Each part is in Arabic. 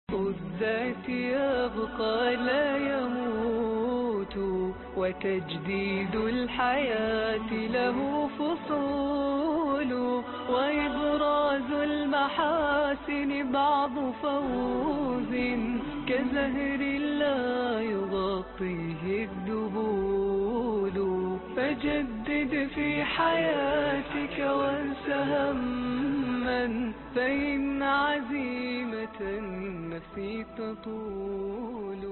الذات يبقى لا يموت، وتجديد الحياة له فصول، وإبراز المحاسن بعض فوز، كزهر لا يغطيه الذبول. فجدد في حياتك وانس هما، فإن عزيمة النفس تطول.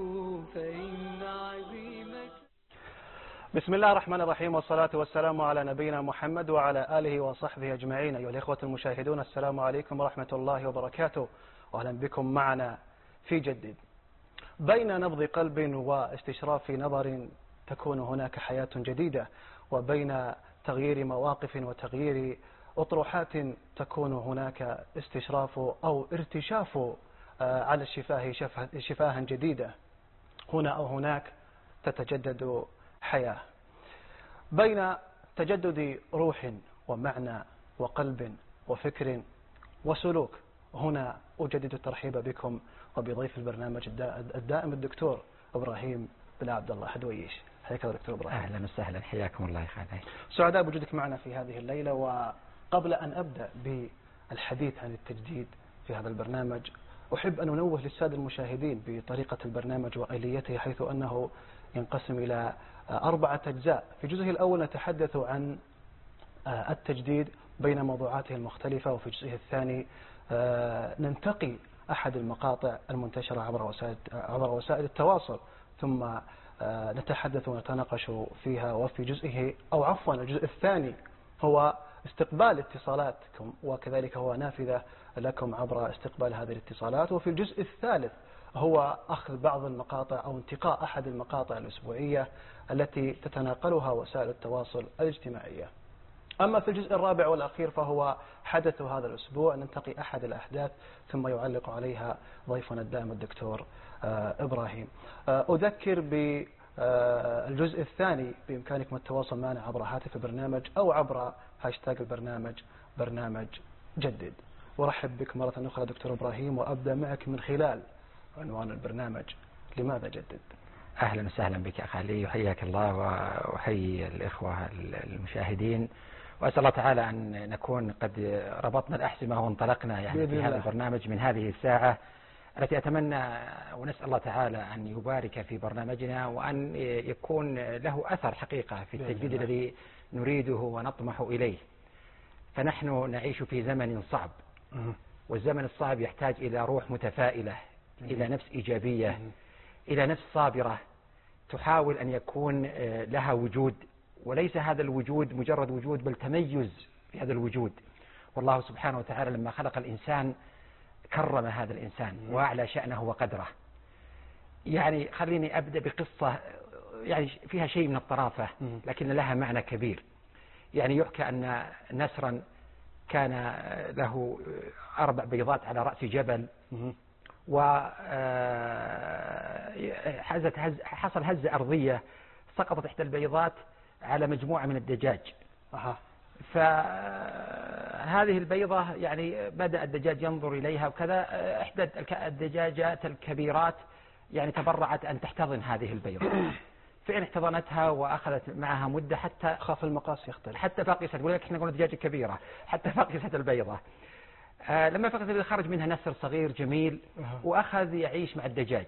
بسم الله الرحمن الرحيم، والصلاة والسلام على نبينا محمد وعلى آله وصحبه أجمعين. أيها الإخوة المشاهدون، السلام عليكم ورحمة الله وبركاته، وأهلا بكم معنا في جديد. بين نبض قلب واستشراف نظر تكون هناك حياة جديدة، وبين تغيير مواقف وتغيير أطروحات تكون هناك استشراف أو ارتشاف على الشفاه شفاها جديدة. هنا أو هناك تتجدد حياة. بين تجدد روح ومعنى وقلب وفكر وسلوك، هنا أجدد الترحيب بكم وبضيف البرنامج الدائم الدكتور إبراهيم بن عبد الله حدويش. حياك الله دكتور إبراهيم. أهلا وسهلا، حياكم الله. خالد سعداء بوجودك معنا في هذه الليلة. وقبل أن أبدأ بالحديث عن التجديد في هذا البرنامج، أحب أن أنوه للسادة المشاهدين بطريقة البرنامج وآليته، حيث أنه ينقسم إلى 4 أجزاء. في الجزء الأول نتحدث عن التجديد بين موضوعاته المختلفة، وفي الجزء الثاني ننتقي أحد المقاطع المنتشرة عبر وسائل التواصل، ثم نتحدث ونتناقش فيها. وفي جزئه أو عفوا الجزء الثاني هو استقبال اتصالاتكم، وكذلك هو نافذة لكم عبر استقبال هذه الاتصالات. وفي الجزء الثالث هو أخذ بعض المقاطع أو انتقاء أحد المقاطع الأسبوعية التي تتناقلها وسائل التواصل الاجتماعية. أما في الجزء الرابع والأخير فهو حدث هذا الأسبوع، ننتقي أحد الأحداث ثم يعلق عليها ضيفنا الدائم الدكتور إبراهيم. أذكر بالجزء الثاني بإمكانكم التواصل معنا عبر هاتف البرنامج أو عبر هاشتاج البرنامج برنامج جدد. ورحب بك مرة أخرى دكتور إبراهيم، وأبدأ معك من خلال عنوان البرنامج: لماذا جدد؟ أهلا وسهلا بك أخي علي، وحياك الله، وحيي الإخوة المشاهدين، وأسأل الله تعالى أن نكون قد ربطنا الأحزمة وانطلقنا يعني في هذا البرنامج من هذه الساعة التي أتمنى ونسأل الله تعالى أن يبارك في برنامجنا، وأن يكون له أثر حقيقة في التجديد الذي نريده ونطمح إليه. فنحن نعيش في زمن صعب، والزمن الصعب يحتاج إلى روح متفائلة، إلى نفس إيجابية، إلى نفس صابرة تحاول أن يكون لها وجود، وليس هذا الوجود مجرد وجود بل تميز في هذا الوجود. والله سبحانه وتعالى لما خلق الإنسان كرم هذا الإنسان وأعلى شأنه وقدره. يعني خليني أبدأ بقصة يعني فيها شيء من الطرافة لكن لها معنى كبير. يعني يحكى أن نسرا كان له 4 بيضات على رأس جبل، حصل هزة أرضية، سقطت إحدى البيضات على مجموعة من الدجاج. فهذه البيضة يعني بدأ الدجاج ينظر إليها وكذا. إحدى الدجاجات الكبيرات يعني تبرعت أن تحتضن هذه البيضة. فإن احتضنتها وأخذت معها مدة حتى خاف المقاس يختلف، حتى فقست. يقول لك إحنا قلنا دجاجة كبيرة، حتى فقست البيضة. لما فقست خرج منها نسر صغير جميل، وأخذ يعيش مع الدجاج،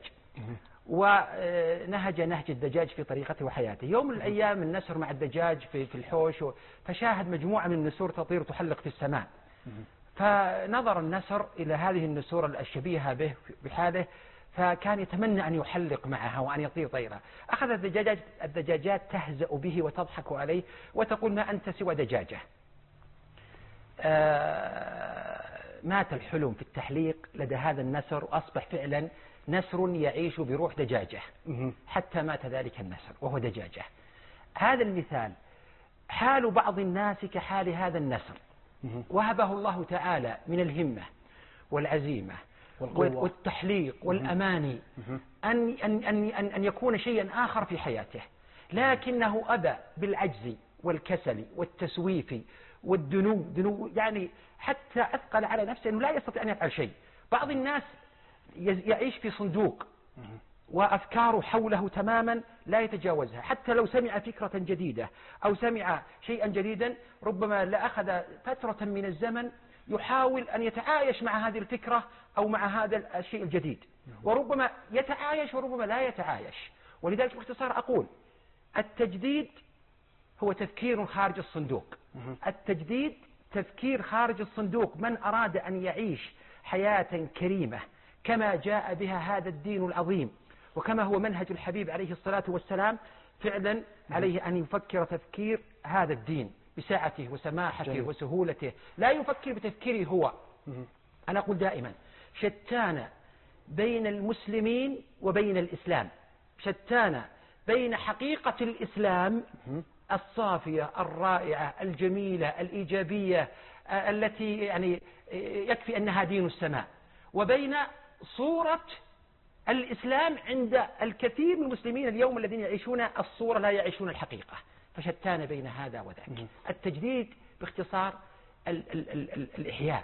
ونهج نهج الدجاج في طريقته وحياته. يوم من الأيام النسر مع الدجاج في الحوش، فشاهد مجموعة من النسور تطير تحلق في السماء. فنظر النسر إلى هذه النسور الشبيهة به بحاله، فكان يتمنى أن يحلق معها وأن يطير طيرة. أخذ الدجاجات تهزأ به وتضحك عليه وتقول: ما أنت سوى دجاجة. مات الحلم في التحليق لدى هذا النسر، وأصبح فعلا نسر يعيش بروح دجاجة حتى مات ذلك النسر وهو دجاجة. هذا المثال حال بعض الناس كحال هذا النسر، وهبه الله تعالى من الهمة والعزيمة والتحليق والأماني أن يكون شيئا آخر في حياته، لكنه أبى بالعجز والكسل والتسويف والدنو يعني حتى أثقل على نفسه أنه لا يستطيع أن يفعل شيء. بعض الناس يعيش في صندوق وأفكاره حوله تماما لا يتجاوزها. حتى لو سمع فكرة جديدة أو سمع شيئا جديدا ربما لأخذ فترة من الزمن يحاول أن يتعايش مع هذه الفكرة أو مع هذا الشيء الجديد، وربما يتعايش وربما لا يتعايش. ولذلك باختصار أقول التجديد هو تفكير خارج الصندوق. التجديد تفكير خارج الصندوق. من أراد أن يعيش حياة كريمة كما جاء بها هذا الدين العظيم وكما هو منهج الحبيب عليه الصلاة والسلام فعلا عليه أن يفكر تفكير هذا الدين بسعته وسماحته وسهولته، لا يفكر بتفكيره هو. أنا أقول دائما شتان بين المسلمين وبين الإسلام، شتان بين حقيقة الإسلام الصافية الرائعة الجميلة الإيجابية التي يعني يكفي أنها دين السماء، وبين صورة الإسلام عند الكثير من المسلمين اليوم الذين يعيشون الصورة لا يعيشون الحقيقة. فشتان بين هذا وذاك. التجديد باختصار الإحياء،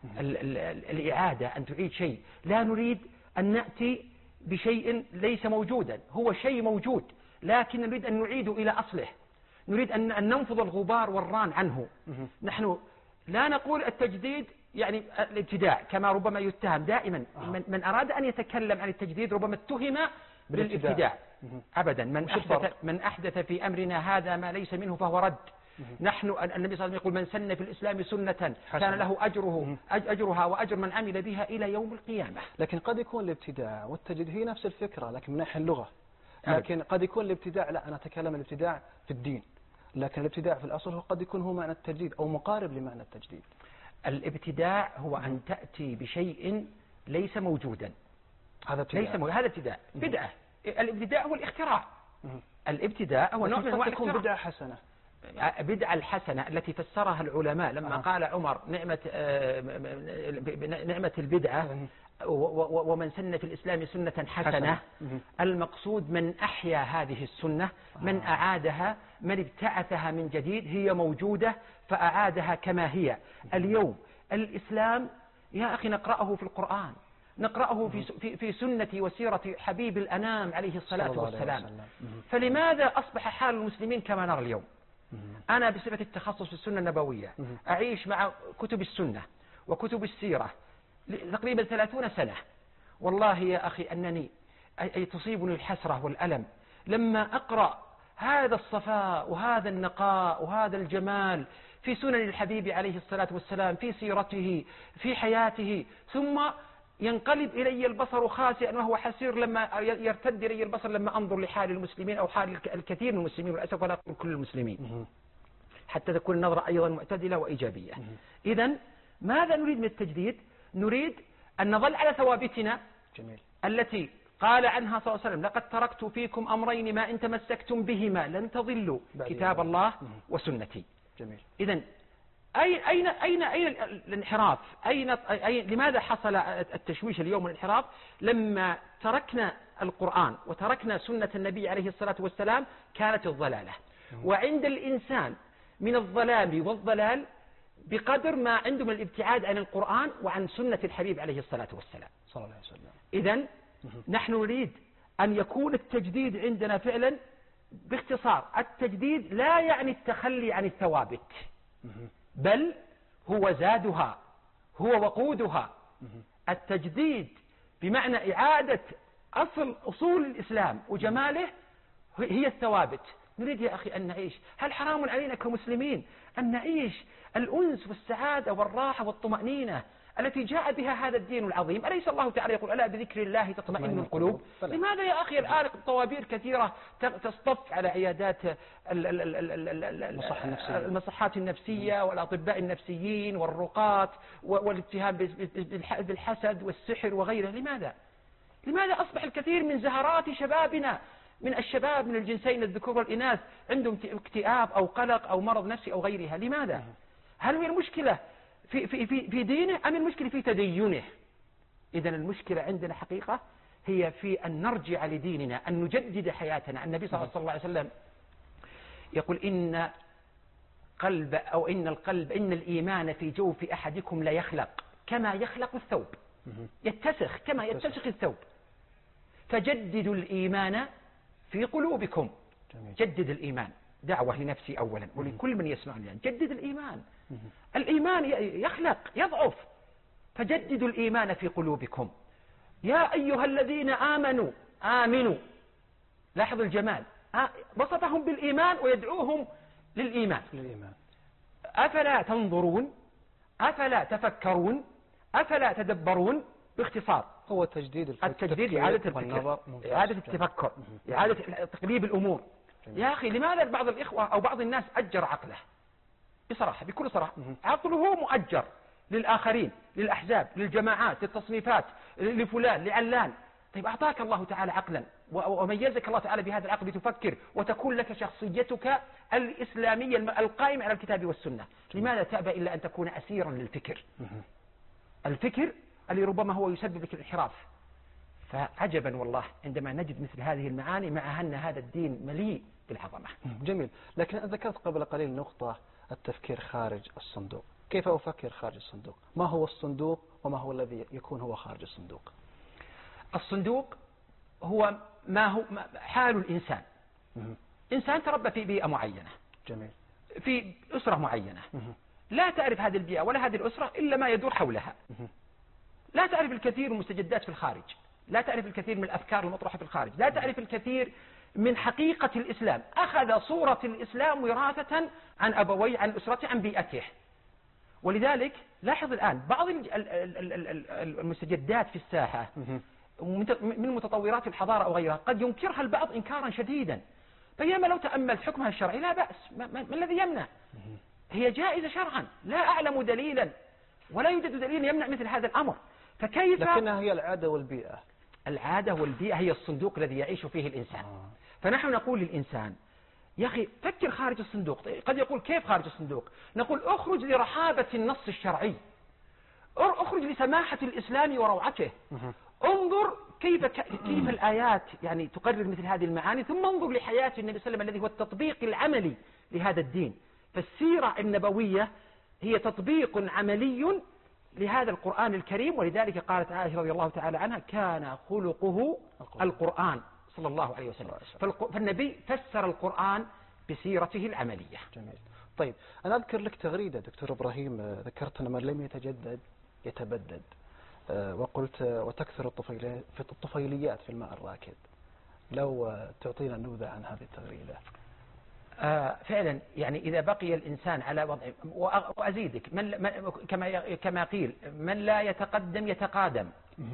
الإعادة، أن تعيد شيء. لا نريد أن نأتي بشيء ليس موجودا، هو شيء موجود لكن نريد أن نعيده إلى أصله، نريد أن ننفض الغبار والران عنه. نحن لا نقول التجديد يعني الابتداع كما ربما يتهم دائما. من أراد أن يتكلم عن التجديد ربما اتهم بالابتداع. أبدا. من أحدث في أمرنا هذا ما ليس منه فهو رد. نحن النبي صلى الله عليه وسلم يقول من سن في الإسلام سنة كان له أجرها وأجر من عمل بها إلى يوم القيامة. لكن قد يكون الابتداع والتجديد هي نفس الفكرة لكن من ناحية اللغة. لكن قد يكون الابتداع، لا أنا أتكلم الابتداع في الدين، لكن الابتداع في الأصل هو قد يكون هو معنى التجديد أو مقارب لمعنى التجديد. الابتداع هو أن تأتي بشيء ليس موجودا. هذا ابتداع. هذا ابتداع. بدعة. الابتداع هو الاختراع. الابتداع هو نوع من أنواع الاختراع. بدعة حسنة. بدعة الحسنة التي فسرها العلماء لما قال عمر نعمة البدعة ومن سن في الإسلام سنة حسنة. المقصود من أحيا هذه السنة، من أعادها، من ابتعثها من جديد. هي موجودة فأعادها كما هي. اليوم الإسلام يا أخي نقرأه في القرآن، نقرأه في سنة وسيرة حبيب الأنام عليه الصلاة والسلام. فلماذا أصبح حال المسلمين كما نرى اليوم؟ أنا بصفة التخصص في السنة النبوية أعيش مع كتب السنة وكتب السيرة تقريبا 30 سنة. والله يا أخي أنني تصيبني الحسرة والألم لما أقرأ هذا الصفاء وهذا النقاء وهذا الجمال في سنن الحبيب عليه الصلاة والسلام، في سيرته، في حياته، ثم ينقلب إلي البصر خاسئا وهو حسير لما يرتد إلي البصر لما أنظر لحال المسلمين أو حال الكثير من المسلمين، والأسف ولا أقول كل المسلمين، حتى تكون النظرة أيضا معتدلة وإيجابية. إذن ماذا نريد من التجديد؟ نريد أن نظل على ثوابتنا التي قال عنها صلى الله عليه وسلم لقد تركت فيكم أمرين ما إن تمسكتم بهما لن تضلوا كتاب الله وسنتي. إذن أين الانحراف؟ لماذا حصل التشويش اليوم والانحراف؟ لما تركنا القرآن وتركنا سنة النبي عليه الصلاة والسلام كانت الضلالة. وعند الإنسان من الظلام والضلال بقدر ما عنده من الابتعاد عن القرآن وعن سنة الحبيب عليه الصلاة والسلام صلى الله عليه وسلم. إذن نحن نريد أن يكون التجديد عندنا فعلا. باختصار التجديد لا يعني التخلي عن الثوابت، بل هو زادها، هو وقودها. التجديد بمعنى إعادة أصول الإسلام وجماله هي الثوابت. نريد يا أخي أن نعيش. هل حرام علينا كمسلمين أن نعيش الأنس والسعادة والراحة والطمأنينة التي جاء بها هذا الدين العظيم؟ أليس الله تعالى يقول ألا بذكر الله تطمئن القلوب؟ لماذا يا أخي الآن طوابير كثيرة تصطف على عيادات المصحات النفسية والأطباء النفسيين والرقاة والاتهام بالحسد والسحر وغيره؟ لماذا أصبح الكثير من زهرات شبابنا من الشباب من الجنسين الذكور والإناث عندهم اكتئاب أو قلق أو مرض نفسي أو غيرها؟ لماذا؟ هل هي المشكلة في دينه أم المشكلة في تدينه؟ إذن المشكلة عندنا حقيقة هي في أن نرجع لديننا، أن نجدد حياتنا. النبي صلى الله عليه وسلم يقول إن القلب إن الإيمان في جوف أحدكم لا يخلق كما يخلق الثوب. يتسخ كما يتسخ الثوب. فجددوا الإيمان في قلوبكم. جدد الإيمان، دعوة لنفسي أولا ولكل من يسمعني الآن. جدد الإيمان. الإيمان يخلق يضعف، فجددوا الإيمان في قلوبكم. يا أيها الذين آمنوا. لاحظ الجمال، وصفهم بالإيمان ويدعوهم للإيمان. أفلا تنظرون، أفلا تفكرون، أفلا تدبرون. باختصار هو تجديد إعادة الفكر، إعادة التفكر، إعادة تقليب الأمور. يا أخي لماذا بعض الإخوة أو بعض الناس أجر عقله؟ بصراحة، بكل صراحة، عقله مؤجر للآخرين، للأحزاب، للجماعات، للتصنيفات، لفلان، لعلان. طيب أعطاك الله تعالى عقلا وميزك الله تعالى بهذا العقل لتفكر وتكون لك شخصيتك الإسلامية القائمة على الكتاب والسنة. لماذا تأبى إلا أن تكون أسيرا للفكر؟ الفكر اللي ربما هو يسبب لك الانحراف. فعجبا والله عندما نجد مثل هذه المعاني مع أن هذا الدين مليء بالعظمة. جميل. لكن ذكرت قبل قليل نقطة التفكير خارج الصندوق. كيف أفكر خارج الصندوق؟ ما هو الصندوق وما هو الذي يكون هو خارج الصندوق؟ الصندوق هو ما هو حال الإنسان. إنسان تربى في بيئة معينة. جميل. في أسرة معينة. لا تعرف هذه البيئة ولا هذه الأسرة إلا ما يدور حولها. لا تعرف الكثير من المستجدات في الخارج، لا تعرف الكثير من الأفكار المطروحة في الخارج، لا تعرف الكثير من حقيقة الإسلام. أخذ صورة الإسلام وراثة عن أبويه، عن أسرته، عن بيئته. ولذلك لاحظ الآن بعض المستجدات في الساحة من متطورات الحضارة أو غيرها قد ينكرها البعض إنكارا شديدا، بينما لو تأمل حكمها الشرعي لا بأس. ما الذي يمنع؟ هي جائزة شرعا، لا أعلم دليلا ولا يوجد دليل يمنع مثل هذا الأمر. فكيف؟ لكنها هي العادة والبيئة. العادة والبيئة هي الصندوق الذي يعيش فيه الإنسان. فنحن نقول للإنسان يا أخي فكر خارج الصندوق. قد يقول كيف خارج الصندوق؟ نقول اخرج لرحابة النص الشرعي، اخرج لسماحة الإسلام وروعته. انظر كيف الآيات يعني تقرر مثل هذه المعاني، ثم انظر لحياة النبي صلى الله عليه وسلم الذي هو التطبيق العملي لهذا الدين. فالسيرة النبوية هي تطبيق عملي لهذا القرآن الكريم. ولذلك قالت عائشة رضي الله تعالى عنها كان خلقه القرآن صلى الله عليه وسلم. فالنبي فسر القرآن بسيرته العملية. جميل. طيب أنا أذكر لك تغريدة دكتور إبراهيم ذكرت أن من لم يتجدد يتبدد، وقلت وتكثر الطفيليات في الماء الراكد. لو تعطينا نبذة عن هذه التغريدة. فعلا يعني إذا بقي الإنسان على وضع، وأزيدك كما قيل من لا يتقدم يتقادم،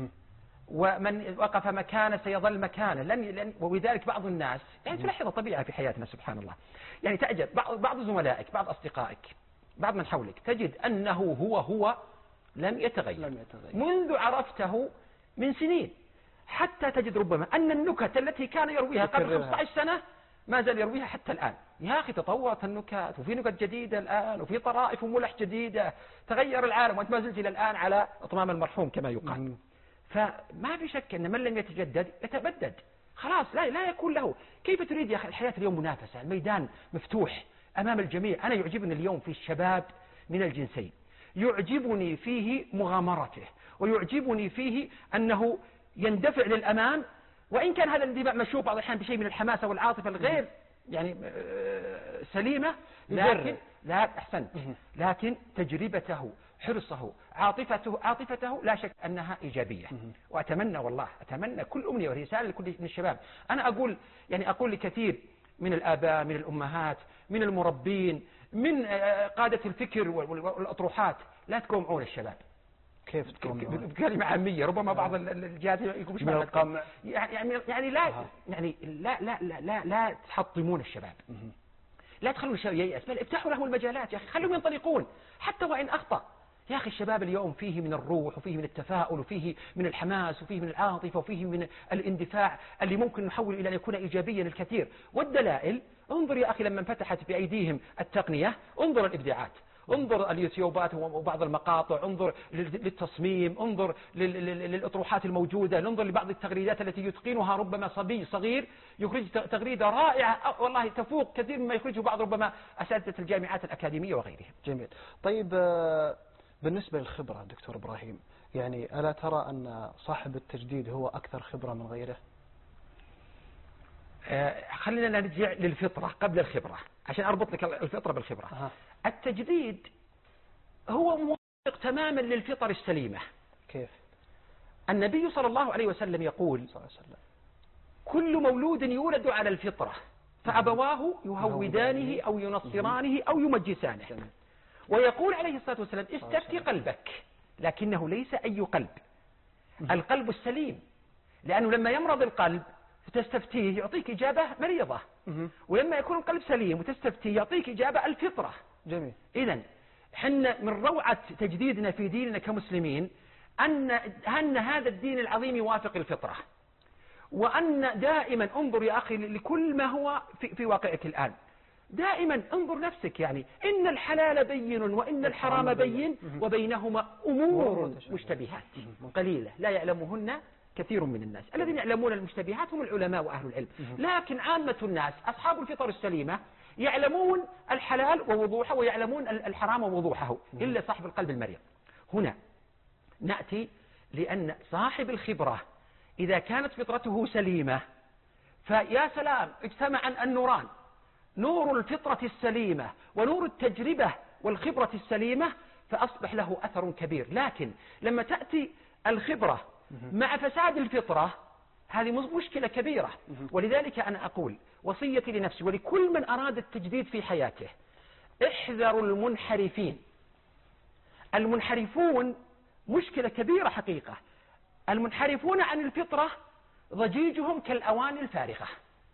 ومن وقف مكانه سيظل مكانه. وبذلك بعض الناس يعني تلاحظ طبيعة في حياتنا سبحان الله، يعني تعجب بعض زملائك، بعض أصدقائك، بعض من حولك، تجد أنه هو لم يتغير منذ عرفته من سنين، حتى تجد ربما أن النكت التي كان يرويها قبل 15 سنة ما زال يرويها حتى الآن. يا أخي تطورت النكت وفي نكت جديدة الآن وفي طرائف وملح جديدة، تغير العالم وأنت ما زلت إلى الآن على أطمام المرحوم كما يقال. فما في شك أن من لم يتجدد يتبدد خلاص، لا يكون له. كيف تريد يا أخي الحياة اليوم منافسة، الميدان مفتوح أمام الجميع. أنا يعجبني اليوم في الشباب من الجنسين، يعجبني فيه مغامرته، ويعجبني فيه أنه يندفع للأمام، وإن كان هذا الاندفاع مشوب بعض الأحيان بشيء من الحماسة والعاطفة الغير يعني سليمة، لكن لا أحسنت، لكن تجربته، حرصه، عاطفته لا شك أنها إيجابية. وأتمنى والله أتمنى كل أمنية ورسالة لكل من الشباب. أنا أقول لكثير من الآباء، من الأمهات، من المربين، من قادة الفكر والأطروحات، لا تقومعون الشباب. كيف تقومعون؟ بكلمة عامية ربما بعض الجهات يقول مش القمع، لا تحطمون الشباب، لا تخلوا الشباب ييأس، بل افتحوا لهم المجالات يا أخي، خلوهم ينطلقون حتى وإن أخطأ. يا أخي الشباب اليوم فيه من الروح، وفيه من التفاؤل، وفيه من الحماس، وفيه من العاطفة، وفيه من الاندفاع اللي ممكن نحول إلى أن يكون إيجابيا الكثير. والدلائل انظر يا أخي لما انفتحت بأيديهم التقنية، انظر الإبداعات، انظر اليوتيوبات وبعض المقاطع، انظر للتصميم، انظر للأطروحات الموجودة، انظر لبعض التغريدات التي يتقنها ربما صبي صغير يخرج تغريدة رائعة والله تفوق كثير مما يخرجه بعض ربما أساتذة الجامعات الأكاديمية وغيرهم. جميل. طيب بالنسبة للخبرة دكتور إبراهيم، يعني ألا ترى أن صاحب التجديد هو أكثر خبرة من غيره؟ خلينا نرجع للفطرة قبل الخبرة عشان أربط لك الفطرة بالخبرة. التجديد هو موافق تماما للفطر السليمة. كيف؟ النبي صلى الله عليه وسلم يقول صلى الله عليه وسلم: كل مولود يولد على الفطرة فأبواه يهودانه أو ينصرانه أو يمجسانه. ويقول عليه الصلاة والسلام: استفتي قلبك، لكنه ليس أي قلب، القلب السليم، لأنه لما يمرض القلب تستفتيه يعطيك إجابة مريضة، ولما يكون القلب سليم وتستفتيه يعطيك إجابة الفطرة. جميل. إذن حنا من روعة تجديدنا في ديننا كمسلمين أن هذا الدين العظيم يوافق الفطرة، وأن دائما انظر يا أخي لكل ما هو في واقعك الآن، دائما انظر نفسك، يعني إن الحلال بين وإن الحرام بين وبينهما أمور مشتبهات قليلة لا يعلمهن كثير من الناس. الذين يعلمون المشتبهات هم العلماء وأهل العلم، لكن عامة الناس أصحاب الفطر السليمة يعلمون الحلال ووضوحه ويعلمون الحرام ووضوحه إلا صاحب القلب المريض. هنا نأتي لأن صاحب الخبرة إذا كانت فطرته سليمة فيا سلام، اجتمع النوران، نور الفطرة السليمة ونور التجربة والخبرة السليمة، فأصبح له أثر كبير. لكن لما تأتي الخبرة مع فساد الفطرة هذه مشكلة كبيرة. ولذلك أنا أقول وصيتي لنفسي ولكل من أراد التجديد في حياته: احذروا المنحرفين. المنحرفون مشكلة كبيرة حقيقة. المنحرفون عن الفطرة ضجيجهم كالأواني الفارغة،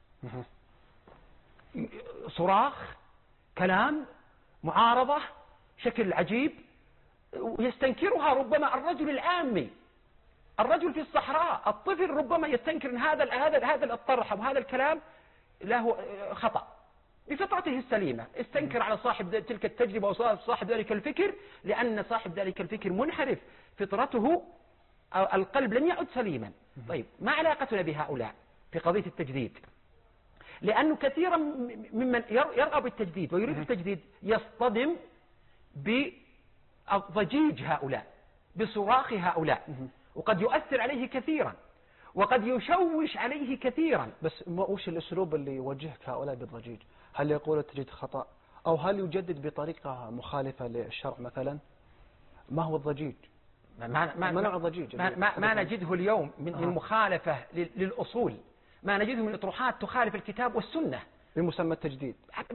صراخ، كلام، معارضة، شكل عجيب يستنكرها ربما الرجل العامي، الرجل في الصحراء، الطفل ربما يستنكر ان هذا الطرح او هذا الكلام له خطأ بفطرته السليمة، استنكر على صاحب تلك التجربة وصاحب ذلك الفكر، لأن صاحب ذلك الفكر منحرف، فطرته القلب لن يعد سليما. طيب ما علاقتنا بهؤلاء في قضية التجديد؟ لأنه كثيرا ممن يرغب التجديد ويريد التجديد يصطدم بضجيج هؤلاء، بصراخ هؤلاء، وقد يؤثر عليه كثيرا وقد يشوش عليه كثيرا. بس وش الأسلوب اللي يوجهك هؤلاء بالضجيج؟ هل يقول التجديد خطأ أو هل يجدد بطريقة مخالفة للشرع مثلا؟ ما هو الضجيج؟ ما نوع الضجيج؟ ما نجده اليوم من مخالفة للأصول، ما نجده من إطروحات تخالف الكتاب والسنة بمسمى التجديد،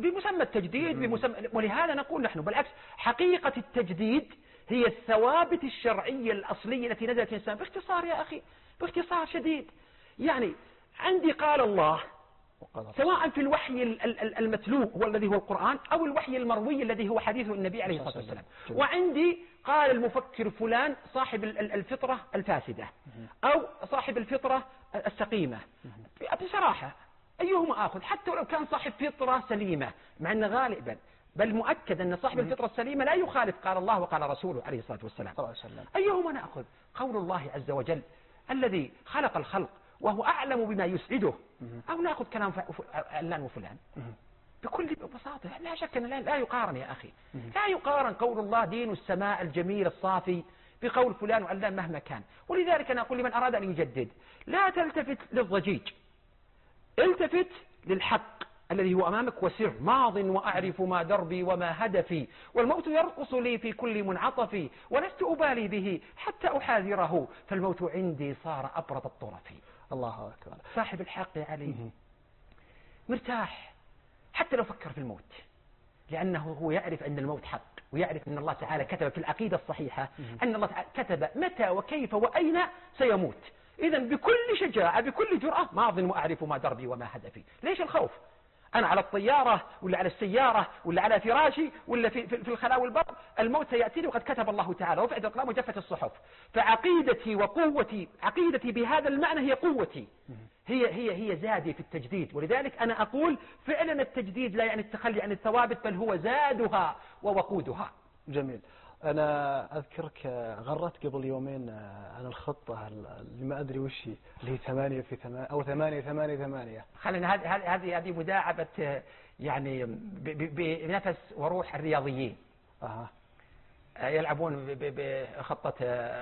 ولهذا نقول نحن بالعكس، حقيقة التجديد هي الثوابت الشرعية الأصلية التي نزلت الإنسان. باختصار يا أخي، باختصار شديد، يعني عندي قال الله سواء في الوحي المتلو هو الذي هو القرآن أو الوحي المروي الذي هو حديث النبي عليه الصلاة والسلام، وعندي قال المفكر فلان صاحب الفطرة الفاسدة أو صاحب الفطرة السقيمة. بصراحة أيهما آخذ؟ حتى لو كان صاحب فطرة سليمة، مع أن غالبا بل مؤكد أن صاحب الفطرة السليمة لا يخالف قال الله وقال رسوله عليه الصلاة والسلام. أيهما نأخذ؟ قول الله عز وجل الذي خلق الخلق وهو أعلم بما يسعده، أو نأخذ كلام علان وفلان؟ بكل بساطة لا شك أن لا يقارن يا أخي، لا يقارن قول الله دين السماء الجميل الصافي بقول فلان وعلان مهما كان. ولذلك أنا أقول لمن أراد أن يجدد لا تلتفت للضجيج، التفت للحق الذي هو أمامك وسر ماض وأعرف ما دربي وما هدفي، والموت يرقص لي في كل منعطف، ولست أبالي به حتى أحاذره، فالموت عندي صار أبرد الطرف. الله أكبر. صاحب الحق عليه مرتاح حتى لو فكر في الموت، لأنه هو يعرف أن الموت حق، ويعرف أن الله تعالى كتب في العقيدة الصحيحة أن الله تعالى كتب متى وكيف وأين سيموت. إذن بكل شجاعة بكل جرأة ماض وأعرف ما دربي وما هدفي. ليش الخوف؟ أنا على الطيارة ولا على السيارة ولا على فراشي ولا في الخلاء والبر، الموت سيأتيني وقد كتب الله تعالى، رفعت الأقلام وجفت الصحف. فعقيدتي وقوتي، عقيدتي بهذا المعنى هي قوتي، هي زادي في التجديد. ولذلك أنا أقول فعلا التجديد لا يعني التخلي عن الثوابت، بل هو زادها ووقودها. جميل. أنا أذكرك غرت قبل يومين عن الخطة اللي ما أدري وش هي، اللي هي 8 أو 8. خلينا هذه مداعبة يعني بنفس وروح الرياضيين. يلعبون بخطة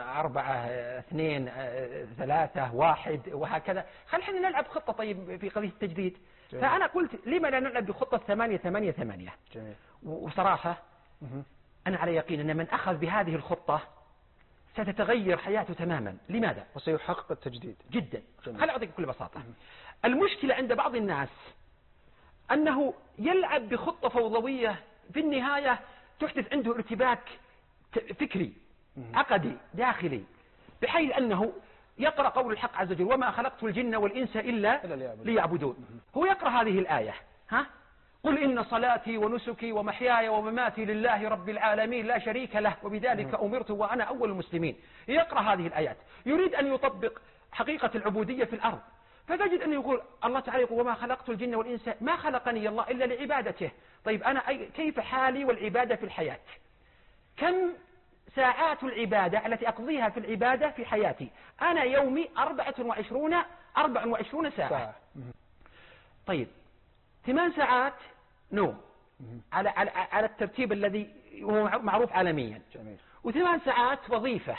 4-2-3-1 وهكذا. خل احنا نلعب خطة طيب في قضية التجديد. جميل. فأنا قلت لما لا نلعب بخطة 8-8-8. جميل. وصراحة أنا على يقين أن من أخذ بهذه الخطة ستتغير حياته تماما. لماذا؟ وسيحقق التجديد جدا. خل أعطيك بكل بساطة. المشكلة عند بعض الناس أنه يلعب بخطة فوضوية في النهاية تحدث عنده ارتباك فكري عقدي داخلي، بحيث أنه يقرأ قول الحق عز وجل: وما خلقت الجن والإنس إلا ليعبدون. هو يقرأ هذه الآية: قل إن صلاتي ونسكي ومحياي ومماتي لله رب العالمين لا شريك له وبذلك أمرت وأنا أول المسلمين. يقرأ هذه الآيات، يريد أن يطبق حقيقة العبودية في الأرض، فتجد أنه يقول الله تعالى يقول: وما خلقت الجن والإنس، ما خلقني الله إلا لعبادته. طيب أنا كيف حالي والعبادة في الحياة؟ كم ساعات العبادة التي أقضيها في العبادة في حياتي؟ أنا يومي 24 ساعة. طيب 8 ساعات نوم على الترتيب الذي هو معروف عالميا، و8 ساعات وظيفة،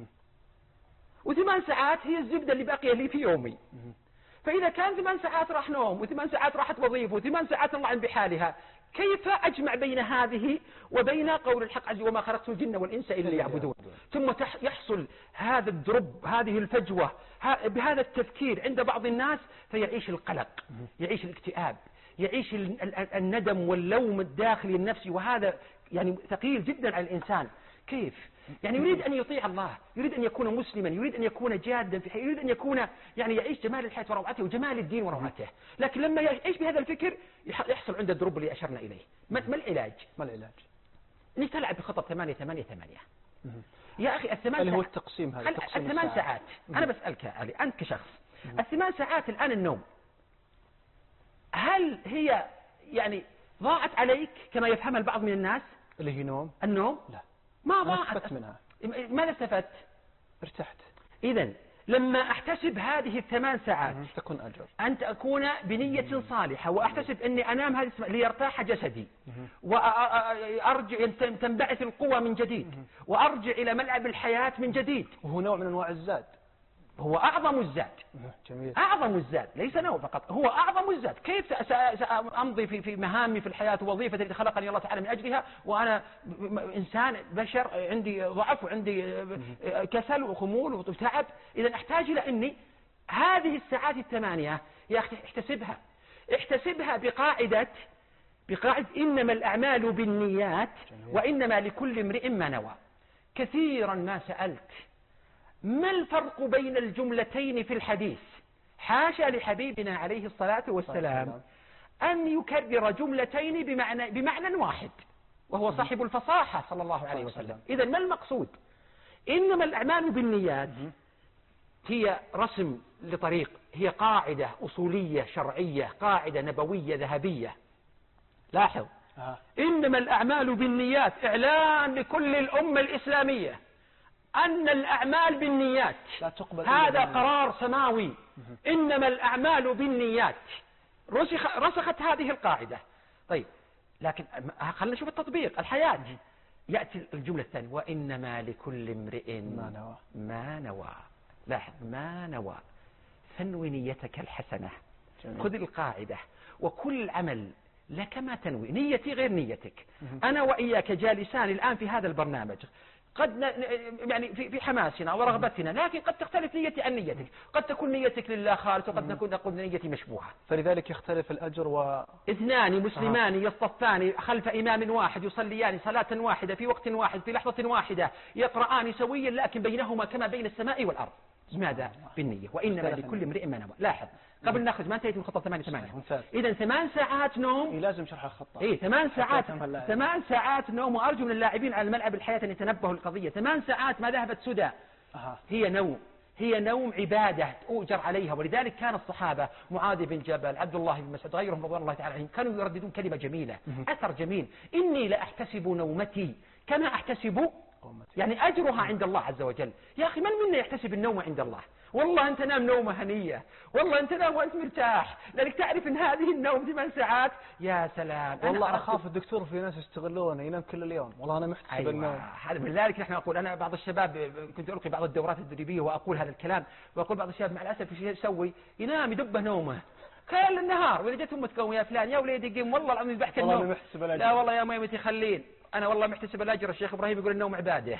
و8 ساعات هي الزبدة اللي باقية لي في يومي. فإذا كان 8 ساعات راح نوم، و8 ساعات راحت وظيفة، و8 ساعات الله بحالها، كيف أجمع بين هذه وبين قول الحق عز وجل: وما خلقت الجن والإنس إلا ليعبدون؟ ثم يحصل هذا الدرب، هذه الفجوة بهذا التفكير عند بعض الناس، فيعيش القلق، يعيش الاكتئاب، يعيش الندم واللوم الداخلي النفسي، وهذا يعني ثقيل جدا على الإنسان. كيف؟ يعني يريد أن يطيع الله، يريد أن يكون مسلما، يريد أن يكون جادا في حياته، يريد أن يكون يعني يعيش جمال الحياة وروعته وجمال الدين وروعته، لكن لما يعيش بهذا الفكر يحصل عنده الدروب اللي أشرنا إليه. ما العلاج؟ أنك تلعب بخطة 8-8-8. يا أخي اللي هو التقسيم هذا، ال8 ساعات. أنا بسألك يا علي أنت كشخص، ال8 ساعات الآن النوم، هل هي يعني ضاعت عليك كما يفهمها البعض من الناس؟ اللي هي النوم؟ لا، ما ضاعت. استفدت منها. ماذا استفدت؟ ارتحت. إذن لما أحتسب هذه ال8 ساعات تكون أجر، أن أكون بنية صالحة، وأحتسب أني أنام هذه ليرتاح جسدي، وأرجع تنبعث القوة من جديد، وأرجع إلى ملعب الحياة من جديد. وهو نوع من أنواع الزاد، هو أعظم الزاد. جميل. أعظم الزاد، ليس نوع فقط، هو أعظم الزاد. كيف سأمضي في مهامي في الحياة ووظيفتي التي خلقني الله تعالى من أجلها وأنا إنسان بشر، عندي ضعف وعندي كسل وخمول وتعب؟ إذا أحتاج إلى أني هذه الساعات ال8 يا أخي احتسبها بقاعدة إنما الأعمال بالنيات وإنما لكل امرئ ما نوى. كثيرا ما سألت ما الفرق بين الجملتين في الحديث؟ حاشا لحبيبنا عليه الصلاة والسلام أن يكرر جملتين بمعنى واحد، وهو صاحب الفصاحة صلى الله عليه وسلم. إذا ما المقصود؟ إنما الأعمال بالنيات هي رسم لطريق، هي قاعدة أصولية شرعية، قاعدة نبوية ذهبية. لاحظ، إنما الأعمال بالنيات إعلان لكل الأمة الإسلامية أن الأعمال بالنيات لا تقبل، هذا قرار سماوي. إنما الأعمال بالنيات، رسخت هذه القاعدة. طيب لكن خلينا نشوف التطبيق الحياة. يأتي الجملة الثانية: وإنما لكل امرئ ما نوى. لاحظ، ما نوى، فنوي نيتك الحسنة. خذ القاعدة، وكل عمل لك ما تنوي. نيتي غير نيتك. أنا وإياك جالسان الآن في هذا البرنامج، قد يعني في حماسنا ورغبتنا، لكن قد تختلف نيتي عن نيتك، قد تكون نيتك لله خالص، وقد تكون نيتي مشبوهة. فلذلك يختلف الأجر. اثنان مسلمان يصطفان خلف إمام واحد، يصليان صلاة واحدة في وقت واحد في لحظة واحدة، يقرآن سويا، لكن بينهما كما بين السماء والأرض. لماذا؟ بالنية. وإنما لكل امرئ ما نوى. لاحظ، قبل ناخذ ما انتهيت من خطة 8-8. إذا 8 ساعات نوم، لازم شرح الخطة. 8 ساعات نوم. وأرجو من اللاعبين على الملعب الحياة أن يتنبهوا للقضية. 8 ساعات ما ذهبت سدى، هي نوم عبادة أؤجر عليها. ولذلك كان الصحابة معاذ بن جبل، عبد الله بن مسعود، غيرهم رضوان الله تعالى عليهم، كانوا يرددون كلمة جميلة، أثر جميل: إني لأحتسب نومتي كما أحتسب يعني أجرها عند الله عز وجل. يا أخي من منا يحتسب النوم عند الله؟ والله أنت نام نومة هنية، والله أنت نام وأنت مرتاح، لأنك تعرف أن هذه النوم 8 ساعات. يا سلام. والله أخاف الدكتور في ناس يستغلونه ينام كل اليوم، والله أنا محتسب النوم. لذلك نحن نقول، أنا بعض الشباب كنت ألقي بعض الدورات التدريبية وأقول هذا الكلام، وأقول بعض الشباب مع الأسف ايش يسوي؟ ينام يدبه نومه كل النهار، وإذا جت أمك تقوم يا فلان يا وليدي قم، والله العظيم بحكي النوم. لا والله يا ميمتي خلين، أنا والله محتسب الأجر. الشيخ إبراهيم يقول النوم عبادة.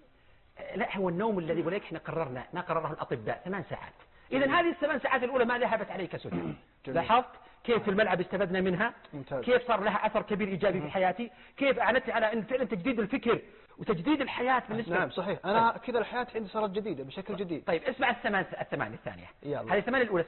لا، هو النوم الذي وليك احنا ما قرره الأطباء 8 ساعات. إذا هذه ال8 ساعات الأولى ما ذهبت عليك سدى. لاحظت كيف في الملعب استفدنا منها؟ ممتاز. كيف صار لها أثر كبير إيجابي في حياتي؟ كيف أعنت على أن فعلا تجديد الفكر وتجديد الحياة بالنسبة. نعم صحيح. أنا كذا الحياة عندي صارت جديدة بشكل جديد. طيب اسمع الثمان الثانية. هذه 8 الأولى.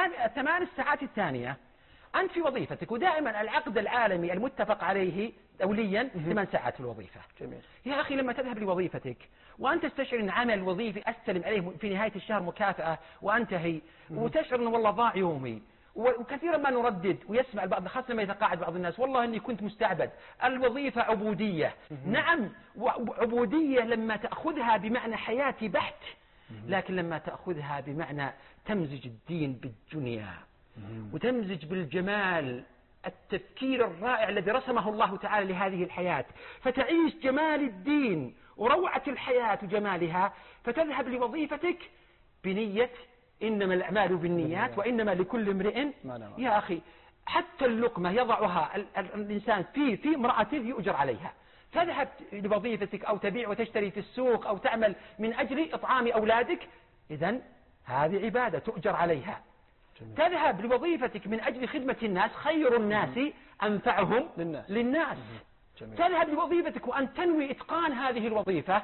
8 الساعات الثانية أنت في وظيفتك، ودائما العقد العالمي المتفق عليه دوليا 8 ساعات في الوظيفة. جميل. يا أخي لما تذهب لوظيفتك وأنت تستشعر أن عمل وظيفي أستلم عليه في نهاية الشهر مكافأة وأنتهي، وتشعر أنه والله ضاع يومي، وكثيرا ما نردد ويسمع البعض، خاصة لما يتقاعد بعض الناس، والله أني كنت مستعبد. الوظيفة عبودية. نعم، عبودية لما تأخذها بمعنى حياتي بحت، لكن لما تأخذها بمعنى تمزج الدين بالدنيا وتمزج بالجمال، التفكير الرائع الذي رسمه الله تعالى لهذه الحياة، فتعيش جمال الدين وروعة الحياة وجمالها، فتذهب لوظيفتك بنية إنما الأعمال بالنيات وإنما لكل امرئ. يا أخي حتى اللقمة يضعها الإنسان في امرأته يؤجر عليها. تذهب لوظيفتك أو تبيع وتشتري في السوق أو تعمل من أجل إطعام أولادك، إذن هذه عبادة تؤجر عليها. جميل. تذهب لوظيفتك من أجل خدمة الناس، خير الناس أنفعهم للناس. تذهب لوظيفتك وأن تنوي إتقان هذه الوظيفة.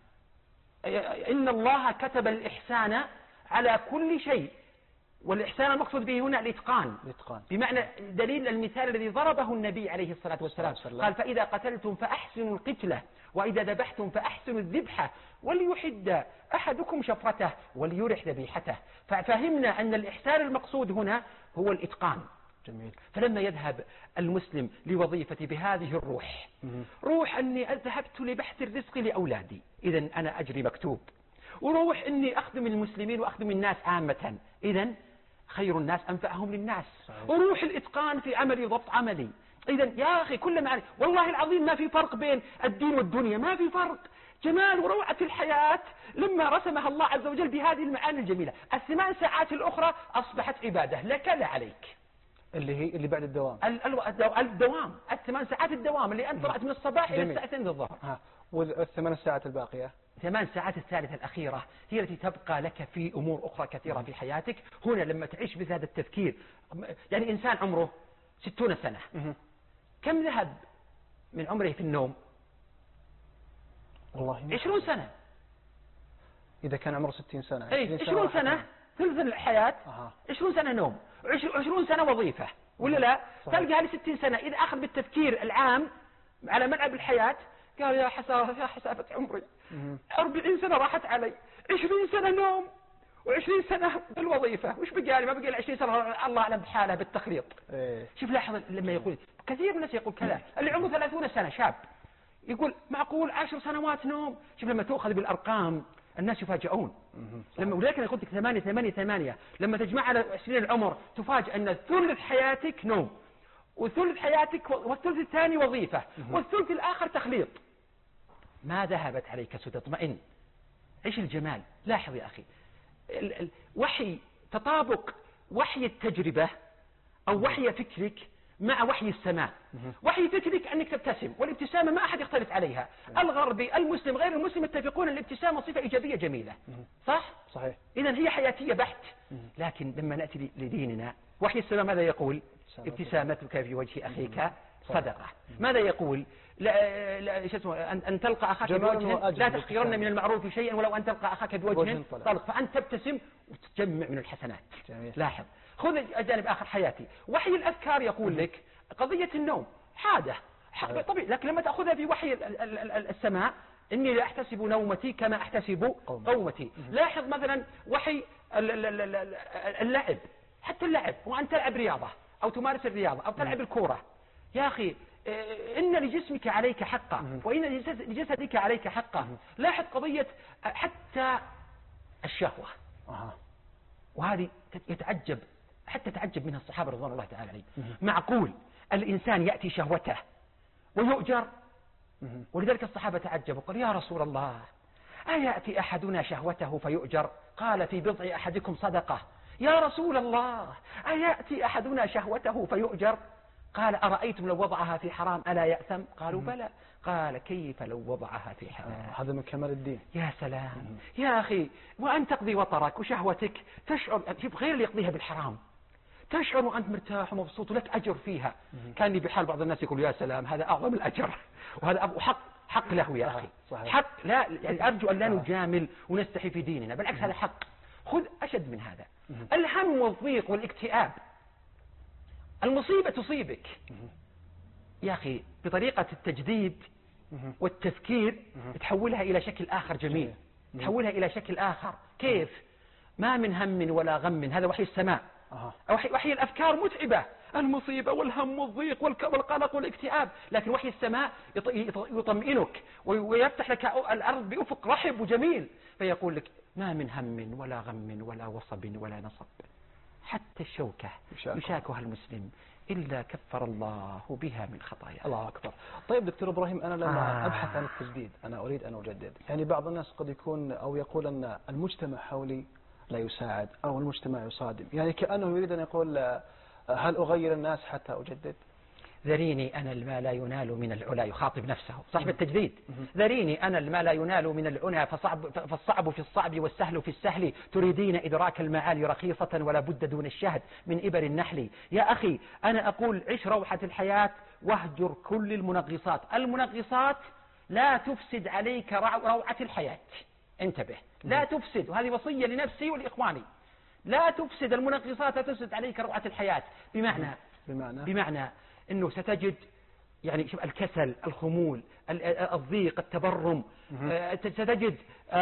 إن الله كتب الإحسان على كل شيء، والإحسان المقصود به هنا الإتقان. بمعنى دليل المثال الذي ضربه النبي عليه الصلاة والسلام، قال فإذا قتلتم فأحسنوا القتلة وإذا ذبحتم فأحسنوا الذبحة وليحد أحدكم شفرته وليرح ذبيحته. ففهمنا أن الإحسان المقصود هنا هو الإتقان. جميل. فلما يذهب المسلم لوظيفتي بهذه الروح، روح أني ذهبت لبحث الرزق لأولادي، إذن أنا أجري مكتوب، وروح أني أخدم المسلمين وأخدم الناس عامة، إذن خير الناس أنفعهم للناس. وروح الإتقان في عملي وضبط عملي، إذن يا أخي كل معاني، والله العظيم ما في فرق بين الدين والدنيا، ما في فرق. جمال وروعة الحياة لما رسمها الله عز وجل بهذه المعاني الجميلة. ال8 ساعات الأخرى أصبحت عبادة لك لا عليك، اللي هي اللي بعد الدوام. الدوام 8 ساعات الدوام اللي أنت طلعت من الصباح إلى الساعة 2 الظهر. وال8 ساعات الباقية، 8 ساعات الثالثة الأخيرة هي التي تبقى لك في أمور أخرى كثيرة في حياتك. هنا لما تعيش مثل هذا التفكير، يعني إنسان عمره 60 سنة، كم ذهب من عمره في النوم؟ والله 20 سنة. إذا كان عمره 60 سنة 20 سنة ثلث الحياة. 20 سنة نوم و20 سنة وظيفة، ولا لا؟ تلقى هذه 60 سنة إذا أخذ بالتفكير العام على ملعب الحياة، قال يا حسافة عمري، 40 سنة راحت علي، 20 سنة نوم و20 سنة بالوظيفة، وش بقى لي؟ ما بقى لي 20 سنة، الله أعلم بحاله بالتخليط. شوف لاحظ لما يقول كثير من الناس يقول كذا، اللي عمره 30 سنة شاب يقول معقول 10 سنوات نوم. شوف لما تأخذ بالأرقام الناس يفاجئون. ولكن أنا قلت لك 8 لما تجمع على سنين العمر تفاجئ أن ثلث حياتك نوم، وثلث حياتك والثلث الثاني وظيفة، والثلث الآخر تخليط. ما ذهبت عليك سدى، اطمئن. ايش الجمال؟ لاحظ يا أخي، وحي تطابق وحي التجربة أو وحي فكرك مع وحي السماء. وحي فكرك أنك تبتسم، والابتسامة ما أحد يختلف عليها، الغربي المسلم غير المسلم اتفقون أن الابتسامة صفة إيجابية جميلة، صح؟ صحيح. إذن هي حياتية بحت. لكن لما نأتي لديننا وحي السماء ماذا يقول؟ ابتسامتك في وجه أخيك صدقة. ماذا يقول؟ أن تلقى أخاك بوجه، لا تحقرن من المعروف شيئا ولو أن تلقى أخاك بوجه طلق، فأنت تبتسم وتجمع من الحسنات. جميل. لاحظ، خذ الجانب آخر حياتي، وحي الأذكار يقول لك قضية النوم عادة طبيعي، لكن لما تأخذها في وحي السماء، إني لا أحتسب نومتي كما أحتسب قومتي. لاحظ مثلا وحي اللعب، حتى اللعب، وأن تلعب رياضة أو تمارس الرياضة أو تلعب الكورة. يا أخي إن لجسمك عليك حقا وإن لجسدك عليك حقا. لاحظ قضية حتى الشهوة، وهذه حتى تعجب منها الصحابة رضوان الله تعالى عليهم. معقول الإنسان يأتي شهوته ويؤجر؟ ولذلك الصحابة تعجبوا، قال يا رسول الله أيأتي أحدنا شهوته فيؤجر؟ قال في بضع أحدكم صدقة. يا رسول الله أيأتي أحدنا شهوته فيؤجر؟ قال أرأيتم لو وضعها في حرام ألا يأثم؟ قالوا بلى. قال كيف لو وضعها في حرام؟ هذا من كمال الدين. يا سلام يا أخي، وأن تقضي وطرك وشهوتك تشعر غير اللي يقضيها بالحرام، تشعر وأنت مرتاح ومبسوط ولك أجر فيها. كان بحال بعض الناس يقول يا سلام هذا أعظم الأجر، وهذا حق له يا أخي. حق، لا يعني أرجو أن لا نجامل ونستحي في ديننا، بالعكس هذا حق. خذ أشد من هذا، الهم والضيق والاكتئاب، المصيبة تصيبك يا أخي بطريقة التجديد والتفكير تحولها إلى شكل آخر جميل، تحولها إلى شكل آخر. كيف؟ ما من هم ولا غم، هذا وحي السماء، وحي الأفكار متعبة، المصيبة والهم والضيق والقلق والاكتئاب، لكن وحي السماء يطمئنك ويفتح لك الأرض بأفق رحب وجميل، فيقول لك ما من هم ولا غم ولا وصب ولا نصب، حتى الشوكة يشاكها المسلم إلا كفر الله بها من خطاياه. الله أكبر. طيب دكتور إبراهيم، أنا لما أبحث عن التجديد أنا أريد أن أجدد، يعني بعض الناس قد يكون أو يقول أن المجتمع حولي لا يساعد أو المجتمع يصادم، يعني كأنه يريد أن يقول هل أغير الناس حتى أجدد؟ ذريني أنا الما لا ينال من العلا، يخاطب نفسه صاحب التجديد. ذريني أنا الما لا ينال من العلا، فالصعب في الصعب والسهل في السهل، تريدين إدراك المعالي رخيصة ولا بد دون الشهد من إبر النحل. يا أخي أنا أقول عش روحة الحياة واهجر كل المنغصات. المنغصات لا تفسد عليك روعة الحياة، انتبه، لا تفسد، وهذه وصية لنفسي ولإخواني، لا تفسد المنغصات، لا تفسد عليك روعة الحياة. بمعنى أنه ستجد يعني شوف الكسل، الخمول، الضيق، التبرم، ستجد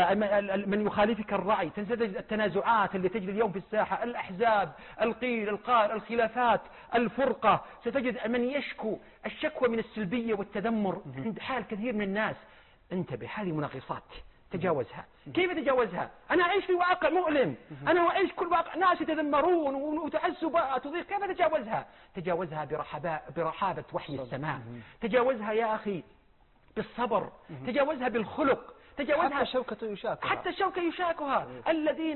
من يخالفك الرأي، ستجد التنازعات اللي تجري اليوم في الساحة، الأحزاب، القيل القال، الخلافات، الفرقة، ستجد من يشكو الشكوى من السلبية والتذمر عند حال كثير من الناس. انتبه، هذه منغصات، تجاوزها. كيف تجاوزها؟ أنا أعيش في واقع مؤلم، أنا أعيش كل واقع ناس يتذمرون وتعسبات وضيق، كيف تجاوزها؟ تجاوزها برحابة وحي السماء، تجاوزها يا أخي بالصبر، تجاوزها بالخلق، تجاوزها حتى الشوكة يشاكها. الذين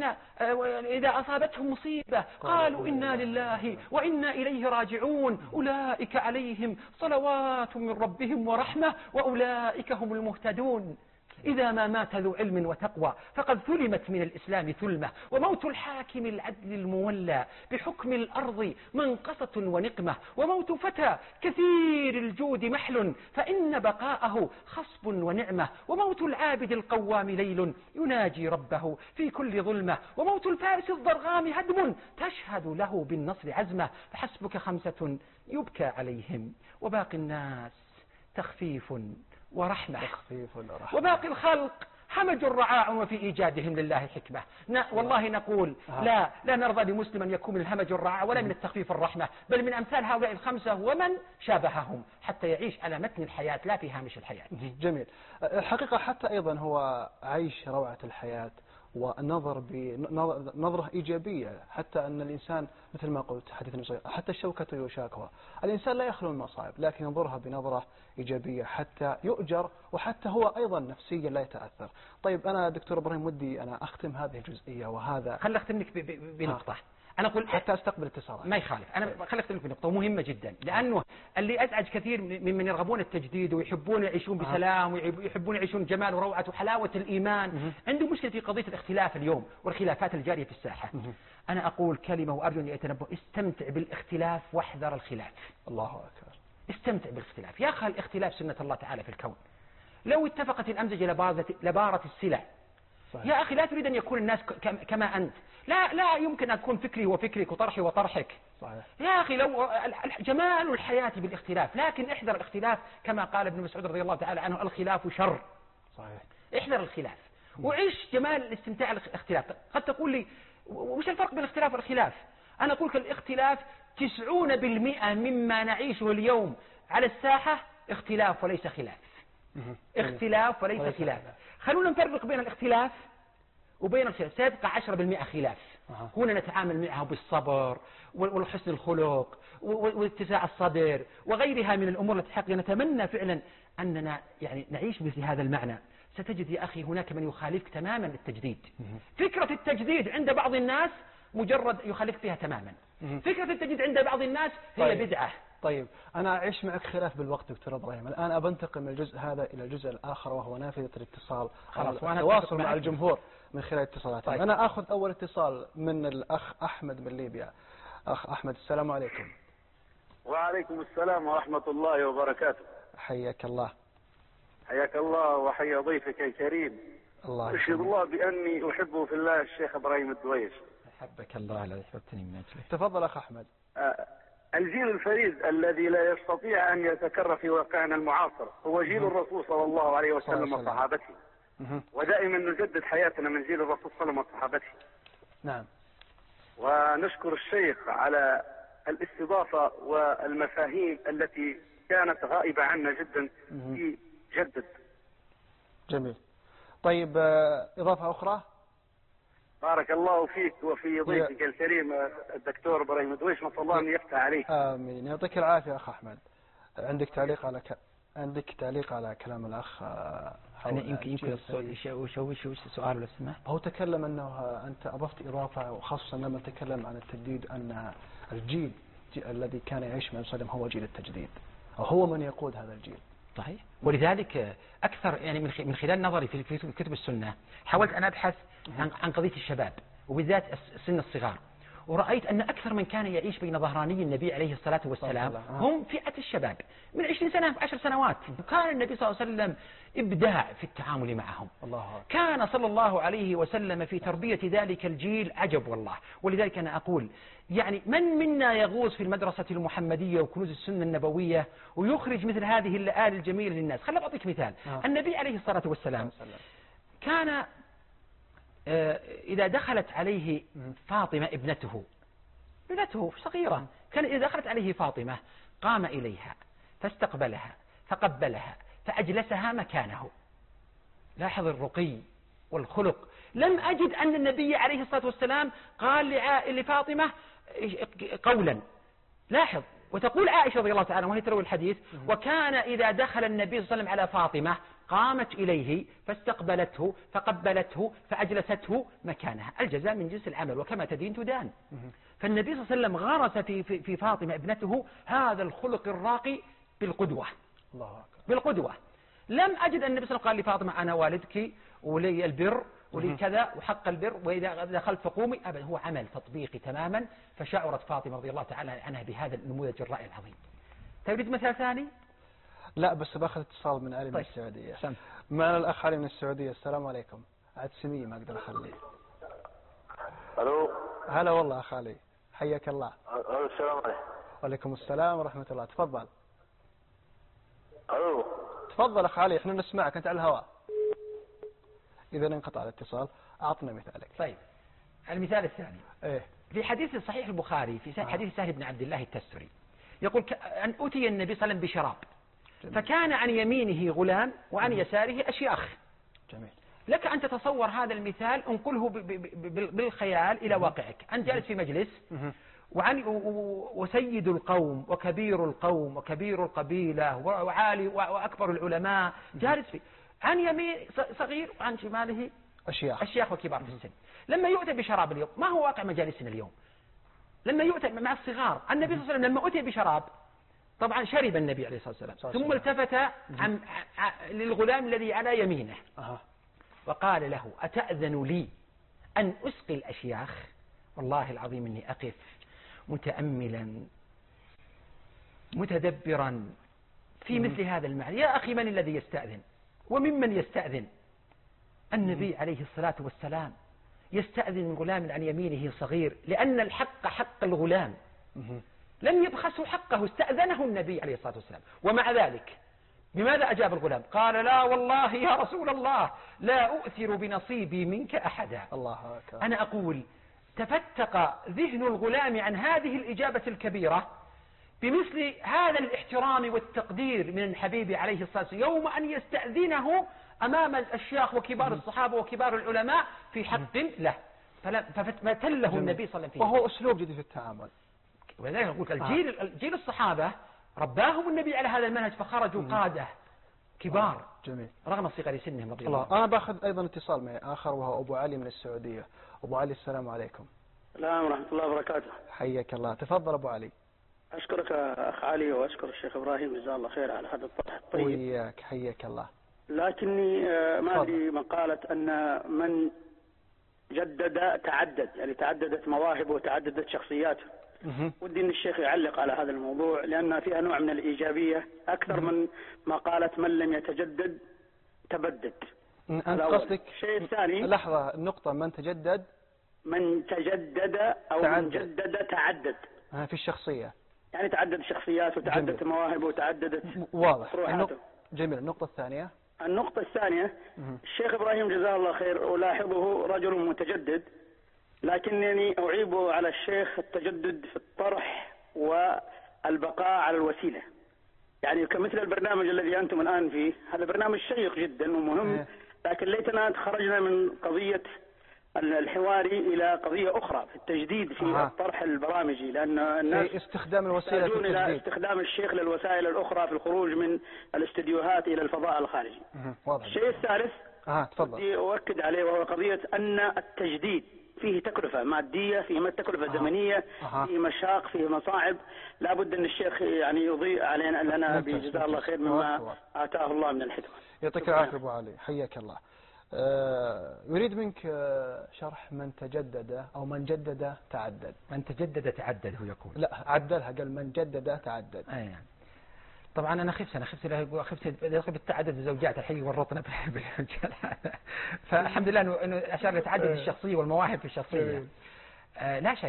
إذا أصابتهم مصيبة قالوا إنا لله وإنا إليه راجعون أولئك عليهم صلوات من ربهم ورحمة وأولئك هم المهتدون. إذا ما مات ذو علم وتقوى فقد ثلمت من الإسلام ثلمة، وموت الحاكم العدل المولى بحكم الأرض منقصة ونقمة، وموت فتى كثير الجود محل فإن بقاءه خصب ونعمة، وموت العابد القوام ليل يناجي ربه في كل ظلمة، وموت الفارس الضرغام هدم تشهد له بالنصر عزمة، فحسبك 5 يبكى عليهم وباقي الناس تخفيف ورحمة، وباقي الخلق حمج رعاع وفي إيجادهم لله حكمة. والله نقول لا نرضى لمسلم أن يكون من الهمج الرعاع ولا من التخفيف الرحمة، بل من أمثال هؤلاء ال5 ومن شابههم، حتى يعيش على متن الحياة لا في هامش الحياة. جميل. الحقيقة حتى أيضا هو عيش روعة الحياة والنظر بنظرة إيجابية، حتى أن الإنسان مثل ما قلت حتى الشوكة يشاكها، الإنسان لا يخلو من المصائب لكن ينظرها بنظرة إيجابية حتى يؤجر، وحتى هو أيضا نفسيا لا يتأثر. طيب أنا دكتور إبراهيم ودي أنا أختم هذه الجزئية، وهذا خل أختمك بنقطة. أنا أقول حتى أستقبل اتصالات ما يخالف، أنا خل أختمك بنقطة مهمة جدا، لأنه اللي أزعج كثير ممن يرغبون التجديد ويحبون يعيشون بسلام ويحبون يعيشون جمال وروعة وحلاوة الإيمان، عنده مشكلة في قضية الاختلاف اليوم والخلافات الجارية في الساحة. أنا أقول كلمة وأرجو أن يتنبه، استمتع بالاختلاف واحذر الخلاف. الله أكبر. استمتع بالاختلاف يا أخي، الاختلاف سنة الله تعالى في الكون، لو اتفقت الأمزجة لبارت السلع. صحيح. يا أخي لا تريد أن يكون الناس كما أنت، لا يمكن أن يكون فكري وفكرك وطرحي وطرحك. صحيح. يا أخي لو جمال الحياة بالاختلاف، لكن احذر الاختلاف كما قال ابن مسعود رضي الله تعالى عنه الخلاف شر. صحيح. احذر الخلاف وعيش جمال الاستمتاع الاختلاف. قد تقول لي وش الفرق بين الاختلاف والخلاف؟ أنا أقول لك الاختلاف 90% مما نعيشه اليوم على الساحة اختلاف وليس خلاف. اختلاف وليس خلاف. خلونا نفرق بين الاختلاف وبين الخلاف. سيبقى 10% خلاف. هنا نتعامل معها بالصبر والحسن الخلق واتساع الصدر وغيرها من الأمور التي حقيقة نتمنى فعلا أننا يعني نعيش مثل هذا المعنى. ستجد يا أخي هناك من يخالفك تماما التجديد. فكرة التجديد عند بعض الناس مجرد يخالفك فيها تماما. فكرة التجديد عند بعض الناس هي بدعة. طيب أنا أعيش معك خلاف بالوقت دكتور إبراهيم. الآن أبنتقل من الجزء هذا إلى الجزء الآخر وهو نافذة الاتصال، التواصل مع الجمهور من خلال اتصالاتهم. طيب. أنا أخذ أول اتصال من الأخ أحمد من ليبيا. أخ أحمد السلام عليكم. وعليكم السلام ورحمة الله وبركاته. حياك الله. حياك الله وحيا ضيفك الكريم. الله أشهد الله بأني أحبه في الله الشيخ إبراهيم الدويش. أحبك الله الذي أحببتني من أجله. تفضل أخ أحمد. الجيل الفريد الذي لا يستطيع أن يتكرر في واقعنا المعاصر هو جيل الرسول صلى الله عليه وسلم وصحابته. ودائما نجدد حياتنا من جيل الرسول صلى الله عليه وسلم وصحابته. نعم. ونشكر الشيخ على الاستضافة والمفاهيم التي كانت غائبة عنا جدا في جدد. جميل. طيب إضافة أخرى؟ بارك الله فيك وفي ضيفك الكريم الدكتور إبراهيم الدويش، نسأل الله أن يفتح عليك. آمين. يعطيك العافية أخ أحمد. عندك تعليق على كلام الأخ؟ أنا يمكن وش السؤال لو سمحت؟ هو تكلم أنه أنت أضفت إضافة، وخاصة لما تكلم عن التجديد أن الجيل الذي كان يعيش مع وسلم هو جيل التجديد، أو هو من يقود هذا الجيل. صحيح. ولذلك أكثر يعني من خلال نظري في كتب السنة حاولت أن أبحث عن قضية الشباب وبالذات السن الصغار، ورأيت أن أكثر من كان يعيش بين ظهراني النبي عليه الصلاة والسلام هم فئة الشباب من 20 سنة 10 سنوات. وكان النبي صلى الله عليه وسلم إبداع في التعامل معهم. كان صلى الله عليه وسلم في تربية ذلك الجيل عجب والله. ولذلك أنا أقول يعني من منا يغوص في المدرسة المحمدية وكنوز السنة النبوية ويخرج مثل هذه اللآل الجميلة للناس. خليني أعطيك مثال. النبي عليه الصلاة والسلام كان إذا دخلت عليه فاطمة ابنته صغيرة، كان إذا دخلت عليه فاطمة قام إليها فاستقبلها فقبلها فأجلسها مكانه. لاحظ الرقي والخلق. لم أجد أن النبي عليه الصلاة والسلام قال لفاطمة قولا. لاحظ. وتقول عائشة رضي الله تعالى وهي تروي الحديث وكان إذا دخل النبي صلى الله عليه وسلم على فاطمة قامت إليه فاستقبلته فقبلته فأجلسته مكانها. الجزاء من جنس العمل وكما تدين تدان. فالنبي صلى الله عليه وسلم غرس في فاطمة ابنته هذا الخلق الراقي بالقدوة. بالقدوة. لم أجد أن النبي صلى الله عليه وسلم قال لفاطمة أنا والدك ولي البر ولي كذا وحق البر وإذا دخلت فقومي. أبدا، هو عمل تطبيقي تماما. فشعرت فاطمة رضي الله تعالى عنها بهذا النموذج الرائع العظيم. تريد مثال ثاني؟ لا بس باخذ اتصال من علي من السعودية. معنا الأخ علي من السعودية. السلام عليكم. عاد سمية ما أقدر أخليه. ألو. هلا والله أخ علي، حياك الله. السلام عليكم. وعليكم السلام ورحمة الله. تفضل. ألو. تفضل أخ علي، احنا نسمعك، أنت على الهواء. إذا انقطع الاتصال أعطنا مثالك. طيب المثال الثاني. إيه؟ في حديث صحيح البخاري في حديث سهل بن عبد الله التستري يقول أن أتي النبي صلى الله عليه وسلم بشراب فكان عن يمينه غلام وعن يساره أشياخ. جميل. لك أن تتصور هذا المثال، انقله بالخيال إلى واقعك. أنت جالس في مجلس وسيد القوم وكبير القوم وكبير القبيلة وعالي وأكبر العلماء جالس فيه، عن يمين صغير وعن شماله أشياخ وكبار في السن. لما يؤتى بشراب اليوم، ما هو واقع مجالسنا اليوم؟ لما يؤتى مع الصغار، النبي صلى الله عليه وسلم لما أتي بشراب طبعا شرب النبي عليه الصلاة والسلام ثم التفت للغلام الذي على يمينه وقال له أتأذن لي أن أسقي الأشياخ؟ والله العظيم إني أقف متأملا متدبرا في مثل هذا المعنى. يا أخي من الذي يستأذن وممن يستأذن؟ النبي عليه الصلاة والسلام يستأذن من غلام عن يمينه صغير لأن الحق حق الغلام، لم يبخسه حقه، استأذنه النبي عليه الصلاة والسلام. ومع ذلك بماذا أجاب الغلام؟ قال لا والله يا رسول الله لا أؤثر بنصيبي منك أحدا. الله أكبر. أنا أقول تفتق ذهن الغلام عن هذه الإجابة الكبيرة بمثل هذا الاحترام والتقدير من الحبيب عليه الصلاة والسلام يوم أن يستأذنه أمام الأشياخ وكبار الصحابة وكبار العلماء في حق له، فمثله النبي صلى الله عليه وسلم. وهو أسلوب جديد في التعامل. ولذلك نقول الجيل الصحابة رباهم النبي على هذا المنهج، فخرجوا قادة كبار جميل رغم صغر سنهم رضي الله. أنا باخذ أيضا اتصال معي آخر وهو أبو علي من السعودية. أبو علي السلام عليكم. السلام ورحمة الله وبركاته. حياك الله، تفضل أبو علي. أشكرك أخ علي وأشكر الشيخ إبراهيم جزاه الله خير على هذا الطرح الطيب. وياك حياك الله. لكني ما أدري مقالة أن من جدد تعدد، يعني تعددت مواهبه وتعددت شخصياته. ودي أن الشيخ يعلق على هذا الموضوع لأن فيها نوع من الإيجابية أكثر من مقالة من لم يتجدد تبدد. أنت قصدك الشيء الثاني لحظة، النقطة من تجدد أو تعدد. من جدد تعدد في الشخصية، يعني تعدد شخصيات وتعددت مواهبه وتعددت واضح. روحاته. جميل. النقطة الثانية الشيخ إبراهيم جزاه الله خير ألاحظه رجل متجدد، لكنني أعيب على الشيخ التجدد في الطرح والبقاء على الوسيلة، يعني كمثل البرنامج الذي أنتم الآن فيه، هذا برنامج شيق جدا ومهم، لكن ليتنا خرجنا من قضية الحواري إلى قضية أخرى في التجديد في الطرح البرامجي، لأن الناس استخدام الوسيلة في التجديد، إلى استخدام الشيخ للوسائل الأخرى في الخروج من الاستديوهات إلى الفضاء الخارجي. الشيء الثالث تفضل أؤكد عليه وهو قضية أن التجديد فيه تكلفة مادية، فيه تكلفة زمنية، فيه مشاق، فيه مصاعب، لا بد أن الشيخ يعني يضيء علينا لنا بجزاه الله خير مما آتاه الله من الحكمة. يعطيك العافية أبو علي، حياك الله. يريد منك شرح من تجدد أو من جدد تعدد. من تجدد تعدد هو يقول، لا عدلها، قال من جدد تعدد. يعني. طبعا أنا خفت بالتعدد الزوجات الحين ورطنا بالرجال فالحمد لله إنه أشار لتعدد الشخصية والمواهب في الشخصية. لا شك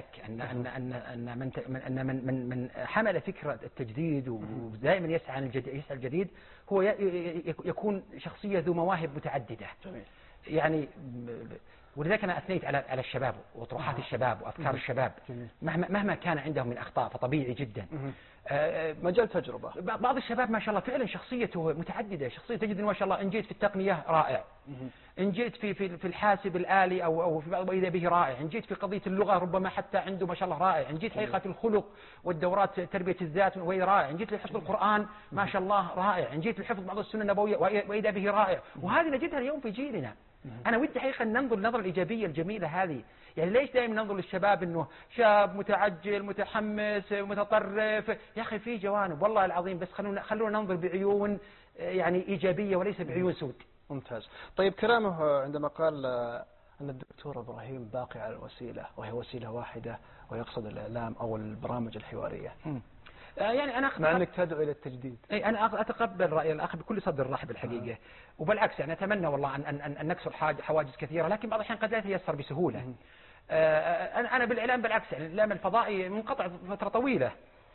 أن من حمل فكرة التجديد ودائما يسعى الجديد هو يكون شخصية ذو مواهب متعددة. يعني ولذلك أنا أثنيت على الشباب وطروحات الشباب وأفكار الشباب مهما كان عندهم من أخطاء فطبيعي جدا. مجال تجربة. بعض الشباب ما شاء الله فعلا شخصيته متعددة، شخصية تجد ما شاء الله إن جيت في التقنية رائع، إن جيت في الحاسب الآلي أو في بعض وإذا به رائع، إن جيت في قضية اللغة ربما حتى عنده ما شاء الله رائع، إن جيت حقيقة في الخلق والدورات تربية الذات وهي رائع، إن جيت لحفظ القرآن ما شاء الله رائع، إن جيت لحفظ بعض السنة النبوية وإذا به رائع. وهذه نجدها اليوم في جيلنا. أنا ودي حقيقة ننظر النظرة الإيجابية الجميلة هذه. يعني ليش دائما ننظر للشباب إنه شاب متعجل متحمس متطرف؟ يا أخي في جوانب والله العظيم، بس خلونا ننظر بعيون يعني إيجابية وليس بعيون سود. ممتاز. طيب كلامه عندما قال أن الدكتور إبراهيم باقي على الوسيلة وهي وسيلة واحدة ويقصد الإعلام أو البرامج الحوارية، يعني أنا مع أنك تدعو إلى التجديد. أنا أتقبل رأي الأخ بكل صدر رحب الحقيقة، وبالعكس يعني أتمنى والله أن نكسر حواجز كثيرة، لكن بعض الأحيان قد لا يتيسر بسهولة. أنا بالإعلام بالعكس، يعني الإعلام الفضائي منقطع فترة طويلة،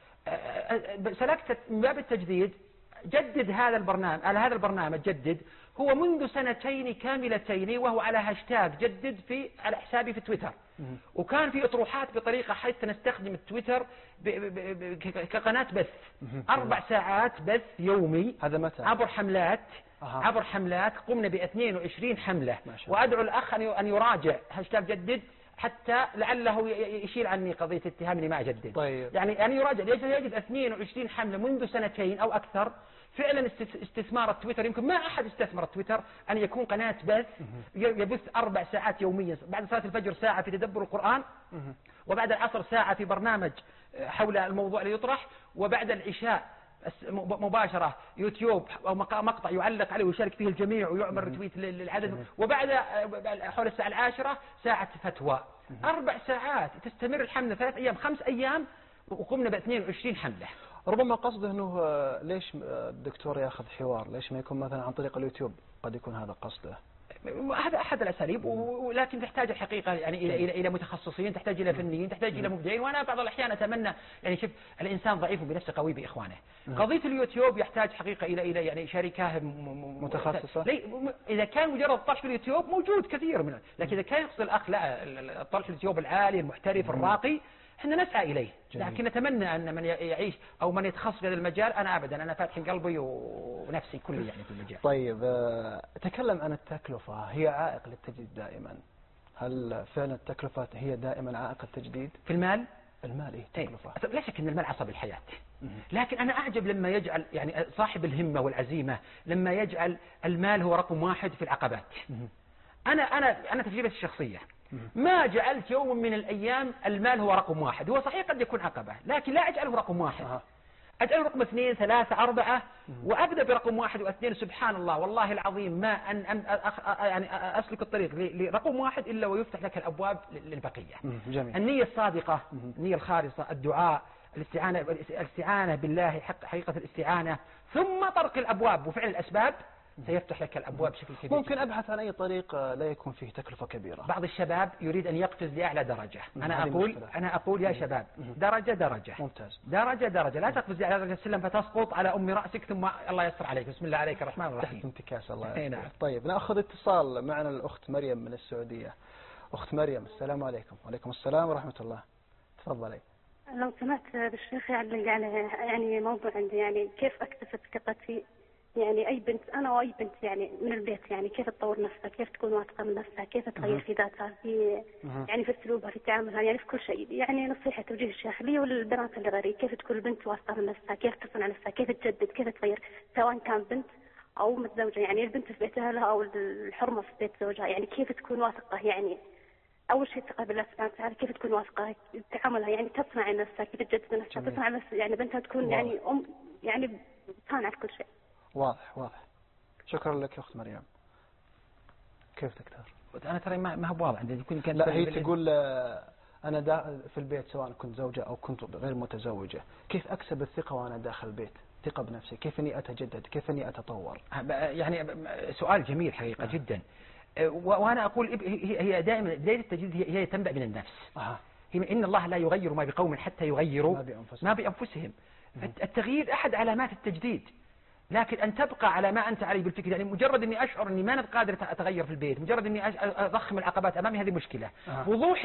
سلكت من باب التجديد. جدد هذا البرنامج جدد هو منذ سنتين كاملتين وهو على هاشتاج جدد على حسابي في تويتر، وكان في اطروحات بطريقة حتى نستخدم التويتر كقناة بث 4 ساعات بث يومي. هذا متى؟ عبر حملات قمنا ب 22 حملة، وأدعو الأخ أن يراجع هاشتاج جدد حتى لعله يشيل عني قضية اتهامني ما أجدد. طيب. يعني أن يراجع ليش يجد 22 حملة منذ سنتين أو أكثر. فعلا استثمار التويتر، يمكن ما أحد استثمر التويتر أن يكون قناة بث يبث 4 ساعات يوميا، بعد صلاة الفجر ساعة في تدبر القرآن، وبعد العصر ساعة في برنامج حول الموضوع اللي يطرح، وبعد العشاء مباشرة يوتيوب أو مقطع يعلق عليه ويشارك فيه الجميع ويعمل رتويت للعدد، وبعد حول الساعة 10 ساعة فتوى. 4 ساعات تستمر الحملة 3 أيام 5 أيام، وقمنا ب 22 حملة. ربما قصده أنه ليش الدكتور يأخذ حوار، ليش ما يكون مثلا عن طريق اليوتيوب؟ قد يكون هذا قصده. هذا أحد الأساليب، ولكن تحتاج الحقيقة يعني إلى متخصصين، تحتاج إلى فنيين، تحتاج إلى مبدعين. وأنا بعض الأحيان أتمنى يعني شوف الإنسان ضعيف بنفسه قوي بإخوانه. قضية اليوتيوب يحتاج حقيقة إلى يعني شركة متخصصة. إذا كان مجرد طرح في اليوتيوب موجود كثير منه، لكن إذا كان يقصد الأخ لا الطرح في اليوتيوب العالي المحترف الراقي، احنا نسعى إليه. لكن نتمنى أن من يعيش أو من يتخصص في هذا المجال، أنا أبدا أنا فاتح قلبي ونفسي كلي يعني في المجال. طيب تكلم عن التكلفة، هي عائق للتجديد دائما؟ هل فعلا التكلفة هي دائما عائق التجديد؟ في المال؟ المال إيه تكلفة؟ لا شك أن المال عصب الحياة. لكن أنا أعجب لما يجعل يعني صاحب الهمة والعزيمة لما يجعل المال هو رقم واحد في العقبات. أنا تجربتي الشخصية ما جعلت يوم من الأيام المال هو رقم واحد. هو صحيح قد يكون عقبة، لكن لا أجعله رقم واحد. أجعله رقم 2 3 4 وأبدأ برقم 1 و2. سبحان الله والله العظيم ما أن يعني أسلك الطريق لرقم 1 إلا ويفتح لك الأبواب للبقية. جميل. النية الصادقة، النية الخالصة، الدعاء، الاستعانة بالله حقيقة الاستعانة، ثم طرق الأبواب وفعل الأسباب سيفتح لك الأبواب بشكل كبير. ممكن أبحث عن أي طريق لا يكون فيه تكلفة كبيرة. بعض الشباب يريد أن يقفز لأعلى درجة. أنا أقول يا شباب درجة ممتاز، درجة لا تقفز لأعلى درجة السلم فتسقط على أم رأسك ثم الله يسر عليك. بسم الله عليك الرحمن الرحيم. تحت انتكاس الله. نعم. طيب نأخذ اتصال معنا الأخت مريم من السعودية. أخت مريم السلام عليكم. وعليكم السلام ورحمة الله. تفضلي. لو سمعت بالشيخ يعلق على يعني موضوع عندي، يعني كيف أكتسب ثقتي، يعني أي بنت أنا وأي بنت يعني من البيت، يعني كيف تطور نفسها، كيف تكون واثقة من نفسها، كيف تغير في ذاتها، في يعني في أسلوبها، في تعاملها، يعني في كل شيء. يعني نصيحة توجيه الشيخ لي وللبنات اللي غيري، كيف تكون البنت واثقة من نفسها، كيف تصنع نفسها، كيف تجدد، كيف تغير، سواء كان بنت أو متزوجة. يعني البنت في بيت أهلها أو الحرمة في بيت زوجها، يعني كيف تكون واثقة. يعني أول شيء الثقة بالله سبحانه وتعالى، كيف تكون واثقة تعاملها، يعني تصنع نفسها، كيف تجدد نفسها، تصنع نفسها، يعني بنتها تكون يعني يعني صانعة في كل شيء. واضح. شكرا لك يا أخت مريم. كيف تكتر؟ أنا ترى ما هو واضح عندي. لا هي تقول أنا في البيت سواء كنت زوجة أو كنت غير متزوجة، كيف أكسب الثقة وأنا داخل البيت؟ ثقة بنفسي، كيف إني أتجدد، كيف إني أتطور؟ يعني سؤال جميل حقيقة جدا. وأنا أقول هي دائما بداية التجديد هي تنبع من النفس. إن الله لا يغير ما بقوم حتى يغيروا ما بأنفسهم. التغيير أحد علامات التجديد. لكن أن تبقى على ما أنت عليه بالفكر، يعني مجرد أني أشعر أني ما أنا قادر أتغير في البيت، مجرد أني أضخم العقبات أمامي، هذه مشكلة. وضوح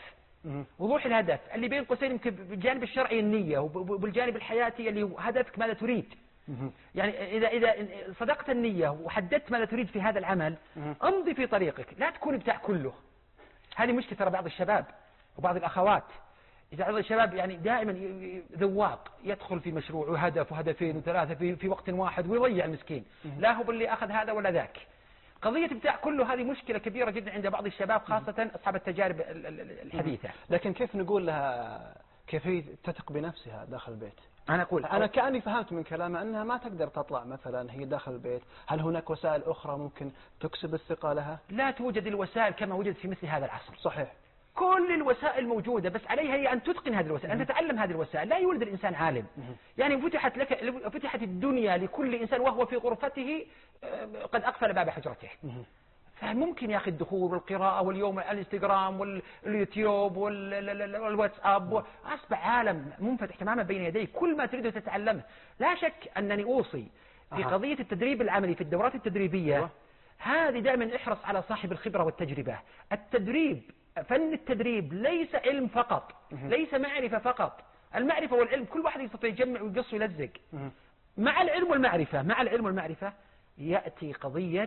الهدف اللي بين قوسين يمكن بالجانب الشرعي النية، وبالجانب الحياتي اللي هو هدفك ماذا تريد. يعني إذا صدقت النية وحددت ماذا تريد في هذا العمل امضي في طريقك، لا تكون بتاع كله. هذه مشكلة ترى بعض الشباب وبعض الأخوات. إذا بعض الشباب يعني دائما ذواق، يدخل في مشروع وهدف وهدفين وثلاثة في وقت واحد ويضيع المسكين. لا هو باللي أخذ هذا ولا ذاك. قضية بتاع كله هذه مشكلة كبيرة جدا عند بعض الشباب، خاصة أصحاب التجارب الحديثة. لكن كيف نقول لها كيف هي تثق بنفسها داخل البيت؟ أنا كأني فهمت من كلامها أنها ما تقدر تطلع مثلا هي داخل البيت. هل هناك وسائل أخرى ممكن تكسب الثقة لها؟ لا توجد الوسائل كما وجدت في مثل هذا العصر. صحيح. كل الوسائل موجودة، بس عليها هي أن تتقن هذه الوسائل، أن تتعلم هذه الوسائل. لا يولد الإنسان عالم. يعني فتحت الدنيا لكل إنسان وهو في غرفته قد أقفل باب حجرته. فممكن يا أخي الدخول والقراءة، واليوم الانستغرام واليوتيوب والواتساب، أصبح عالم منفتح تماما بين يديك، كل ما تريده تتعلمه. لا شك أنني أوصي في قضية التدريب العملي في الدورات التدريبية. هذه دائما احرص على صاحب الخبرة والتجربة. التدريب، فن التدريب ليس علم فقط، ليس معرفة فقط. المعرفة والعلم كل واحد يستطيع يجمع ويقص ويلزق. مع العلم والمعرفة يأتي قضية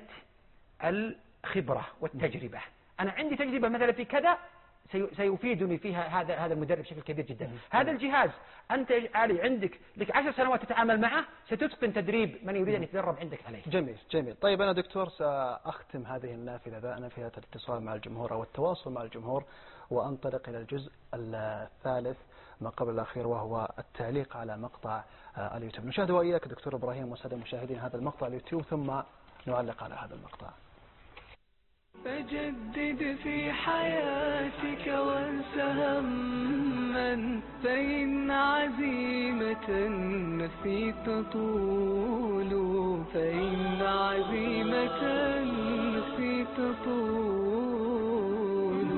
الخبرة والتجربة. أنا عندي تجربة مثلا في كذا سيفيدني فيها هذا المدرب بشكل كبير جدا. هذا الجهاز أنت علي عندك لك 10 سنوات تتعامل معه، ستتقن تدريب من يريد أن يتدرب عندك عليه. جميل. طيب أنا دكتور سأختم هذه النافذة بدأنا فيها الاتصال مع الجمهور أو التواصل مع الجمهور، وأنطلق إلى الجزء الثالث ما قبل الأخير، وهو التعليق على مقطع اليوتيوب. نشاهد وإياك دكتور إبراهيم والسادة المشاهدين هذا المقطع اليوتيوب، ثم نعلق على هذا المقطع. فجدد في حياتك وانس هما، فإن عزيمة النفس تطول، فإن عزيمة النفس تطول.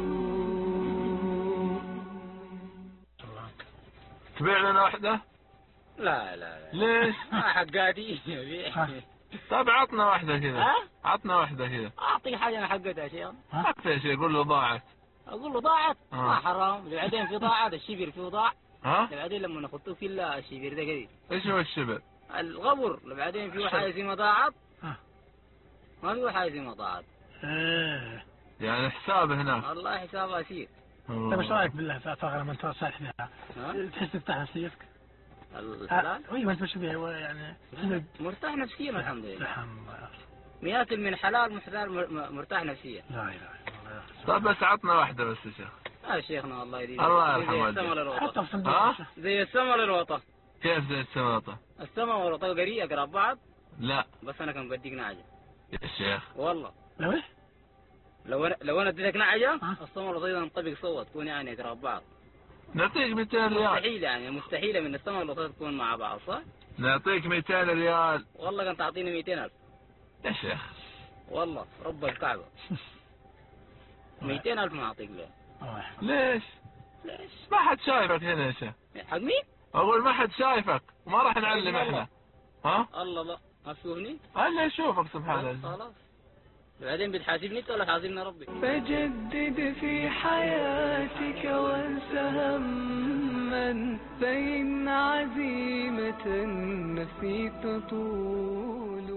تبيع لنا واحدة؟ لا ليش؟ حقاتي. طب عطنا واحدة كذا. عطنا واحدة كذا. أعطي حاجة أنا حقتها شيء. أكثر شيء قول له ضاعت. أقول له ضاعت ما حرام، بعدين في ضاعت الشبر فيه ضاع. بعدين لما نخطوه في الله الشبر ده قديم. ايش هو الشبر؟ الغبر. بعدين في حاجة اسمها ضاعت. ما في حاجة اسمها ضاعت. يعني حساب هناك. والله حسابها شيء. طيب ايش رايك بالله ثغرة من ترى فيها؟ تحس تفتح نفسيتك؟ الحلال؟ ايوه انت مش بيها يعني مرتاح نفسيا الحمد لله. الحمد لله. مياكل من حلال مرتاح نفسيا. لا اله الا الله. طيب بس عطنا واحدة بس يا شيخ. شيخنا الله يديم. الله يرحمه. زي السما للوطن. حطها في صندوق. زي السما للوطن. كيف زي السما للوطن؟ السما والوطن قريب قراب بعض؟ لا. بس انا كان بديك نعجة. يا شيخ. والله. لو ايه؟ لو انا اديتك نعجة السما والوطن نطبق سوا تكون يعني قراب بعض. نعطيك 200 ريال. مستحيل يعني مستحيلة من السما والوطن تكون مع بعض صح؟ نعطيك 200 ريال. والله كنت تعطيني 200,000. يا شيخ. والله رب الكعبة. 200,000 ما أعطيك له. ليش؟ ما حد شايفك هنا يا شيخ. حق مين؟ أقول ما حد شايفك وما راح نعلم إحنا. الله لا ما تشوفني؟ أنا أشوفك سبحان الله. خلاص. بعدين بتحاسبني ولا حاسبنا ربي؟ فجدد في حياتك وانسى هما، فإن عزيمة النفس تطول.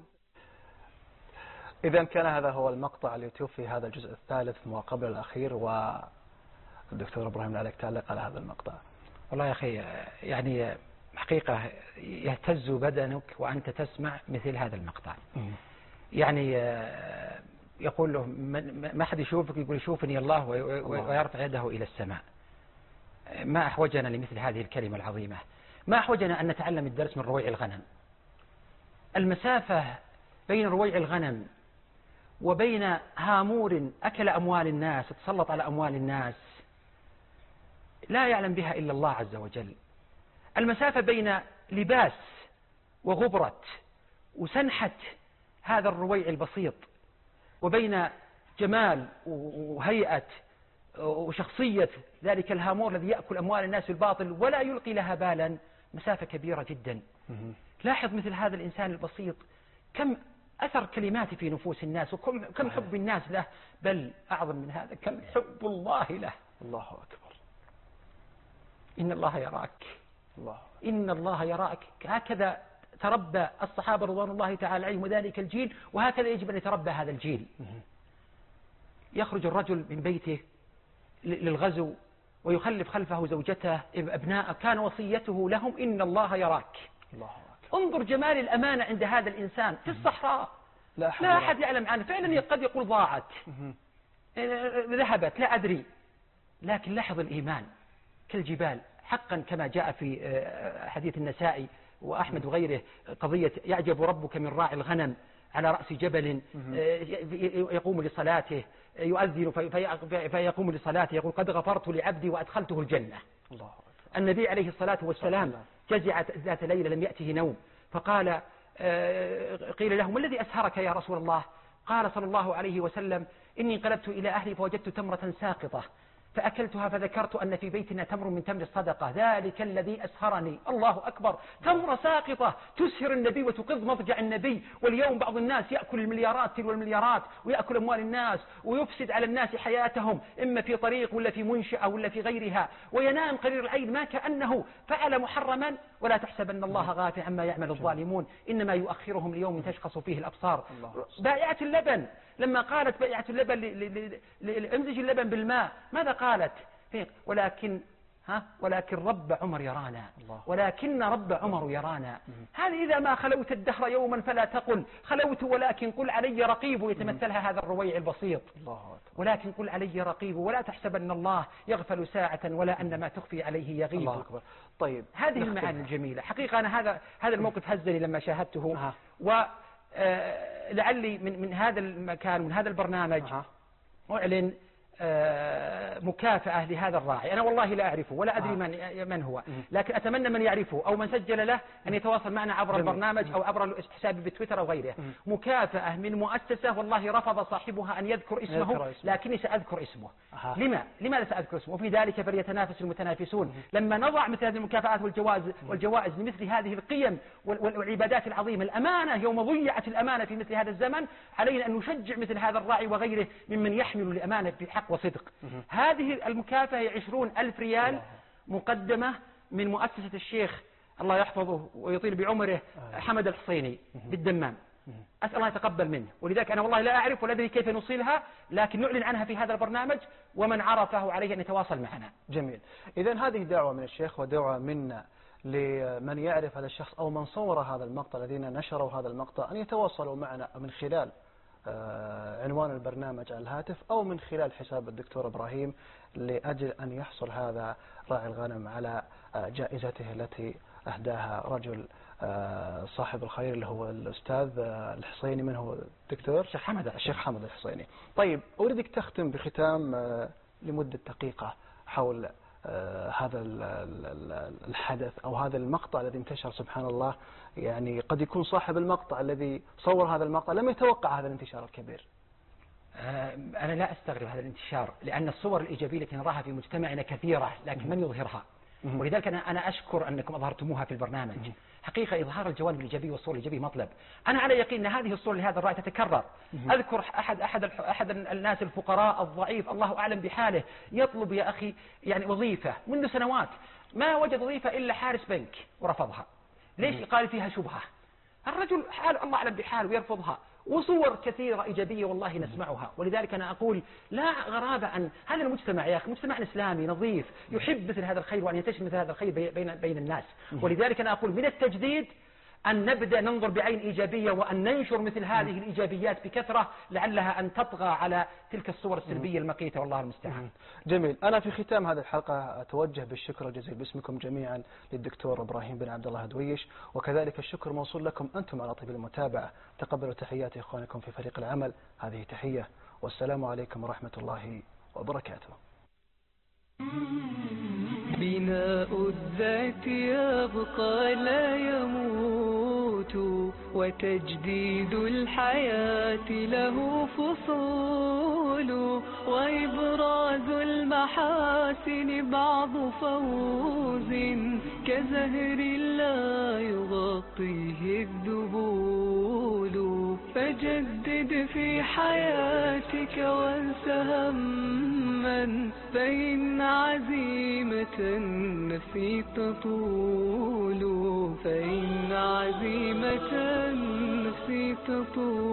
إذا كان هذا هو المقطع اليوتيوب في هذا الجزء الثالث ما قبل الأخير، والدكتور إبراهيم عليك تعلق على هذا المقطع. والله يا أخي يعني حقيقة يهتز بدنك وأنت تسمع مثل هذا المقطع. يعني يقول له ما حد يشوفك، يقول يشوفني الله ويرفع يده إلى السماء. ما أحوجنا لمثل هذه الكلمة العظيمة؟ ما أحوجنا أن نتعلم الدرس من رويع الغنم. المسافة بين رويع الغنم وبين هامور أكل أموال الناس، تسلط على أموال الناس، لا يعلم بها إلا الله عز وجل. المسافة بين لباس وغبرة وسنحة هذا الرويع البسيط وبين جمال وهيئة وشخصية ذلك الهامور الذي يأكل أموال الناس بالباطل ولا يلقي لها بالا، مسافة كبيرة جدا. لاحظ مثل هذا الإنسان البسيط كم أثر كلماته في نفوس الناس وكم حب الناس له، بل أعظم من هذا كم حب الله له. الله أكبر. إن الله يراك. إن الله يراك. هكذا تربى الصحابة رضوان الله تعالى عليهم وذلك الجيل، وهكذا يجب أن يتربى هذا الجيل. يخرج الرجل من بيته للغزو ويخلف خلفه زوجته أبناء، كان وصيته لهم إن الله يراك. انظر جمال الأمانة عند هذا الإنسان في الصحراء، لا أحد يعلم عنه. فعلا قد يقول ضاعت، ذهبت، لا أدري، لكن لاحظ الإيمان كالجبال حقا، كما جاء في حديث النسائي وأحمد وغيره، قضية يعجب ربك من راعي الغنم على رأس جبل يقوم لصلاته، يؤذن فيقوم لصلاته يقول قد غفرت لعبدي وأدخلته الجنة. النبي عليه الصلاة والسلام جزع ذات ليلة لم يأته نوم، فقال قيل له ما الذي أسهرك يا رسول الله؟ قال صلى الله عليه وسلم إني انقلبت إلى أهلي فوجدت تمرة ساقطة فأكلتها فذكرت أن في بيتنا تمر من تمر الصدقة، ذلك الذي أسهرني. الله أكبر، تمرة ساقطة تسهر النبي وتقض مضجع النبي. واليوم بعض الناس يأكل المليارات تلو المليارات ويأكل أموال الناس ويفسد على الناس حياتهم، إما في طريق ولا في منشأة ولا في غيرها، وينام قرير العين ما كأنه فعل محرما. ولا تحسبن الله غافل عما يعمل الظالمون، إنما يؤخرهم ليوم تشخص فيه الأبصار. بائعة اللبن لما قالت بائعة اللبن امزج اللبن بالماء ماذا قالت؟ ولكن رب عمر يرانا، ولكن رب عمر يرانا. هذه إذا ما خلوت الدهر يوما فلا تقل خلوت ولكن قل علي رقيب، يتمثلها هذا الرويع البسيط. ولكن قل علي رقيب، ولا تحسبن الله يغفل ساعة ولا أن ما تخفي عليه يغيب. الله أكبر. طيب هذه المعاني الجميلة حقيقة. أنا هذا الموقف هزني لما شاهدته، ولعلي من هذا المكان من هذا البرنامج أعلن مكافأة لهذا الراعي. أنا والله لا أعرفه ولا أدري من هو، لكن أتمنى من يعرفه أو من سجل له أن يتواصل معنا عبر البرنامج أو عبر حسابي بتويتر أو غيره. مكافأة من مؤسسة والله رفض صاحبها أن يذكر اسمه، لكني سأذكر اسمه. لماذا سأذكر اسمه؟ وفي ذلك فليتنافس المتنافسون. لما نضع مثل هذه المكافآت والجوائز لمثل هذه القيم والعبادات العظيمة، الأمانة يوم ضيعت الأمانة في مثل هذا الزمن، علينا أن نشجع مثل هذا الراعي وغيره ممن يحمل الأمانة بحق وصدق. هذه المكافأة 20,000 ريال مقدمة من مؤسسة الشيخ الله يحفظه ويطيل بعمره حمد الحصيني بالدمام. أسأل الله يتقبل منه، ولذلك أنا والله لا أعرف ولا أدري كيف نوصلها، لكن نعلن عنها في هذا البرنامج، ومن عرفه عليه أن يتواصل معنا. جميل. إذن هذه دعوة من الشيخ ودعوة منا لمن يعرف هذا الشخص أو من صور هذا المقطع، الذين نشروا هذا المقطع، أن يتواصلوا معنا من خلال عنوان البرنامج على الهاتف أو من خلال حساب الدكتور إبراهيم، لأجل أن يحصل هذا راعي الغنم على جائزته التي أهداها رجل صاحب الخير اللي هو الأستاذ الحصيني. من هو الدكتور؟ الشيخ حمد الحصيني. طيب أريدك تختم بختام لمدة دقيقة حول هذا الحدث أو هذا المقطع الذي انتشر. سبحان الله، يعني قد يكون صاحب المقطع الذي صور هذا المقطع لم يتوقع هذا الانتشار الكبير. أنا لا أستغرب هذا الانتشار، لأن الصور الإيجابية التي نراها في مجتمعنا كثيرة، لكن من يظهرها؟ ولذلك أنا أشكر أنكم أظهرتموها في البرنامج. حقيقة إظهار الجوانب الإيجابية والصور الإيجابية مطلب. أنا على يقين أن هذه الصور لهذا الرأي تتكرر. أذكر أحد الناس الفقراء الضعيف الله أعلم بحاله يطلب يا أخي يعني وظيفة منذ سنوات، ما وجد وظيفة إلا حارس بنك ورفضها. ليش؟ قال فيها شبهة. الرجل حال الله أعلم بحاله ويرفضها، وصور كثيرة إيجابية والله نسمعها. ولذلك أنا أقول لا غرابة أن هذا المجتمع يا أخي مجتمع إسلامي نظيف يحب مثل هذا الخير وأن ينتشر مثل هذا الخير بين الناس. ولذلك أنا أقول من التجديد أن نبدأ ننظر بعين إيجابية وأن ننشر مثل هذه الإيجابيات بكثرة، لعلها أن تطغى على تلك الصور السلبية المقيتة والله المستعان. جميل. أنا في ختام هذه الحلقة أتوجه بالشكر الجزيل باسمكم جميعا للدكتور إبراهيم بن عبد الله هدويش، وكذلك الشكر موصول لكم أنتم على طيب المتابعة. تقبلوا تحيات إخوانكم في فريق العمل، هذه تحية، والسلام عليكم ورحمة الله وبركاته. بناء الذات يبقى لا يموت، وتجديد الحياة له فصول، وإبراز المحاسن بعض فوز، كزهر لا يغطيه الذبول. فجدد في حياتك وانس هما، فإن عزيمة النفس تطول، فإن عزيمة النفس تطول.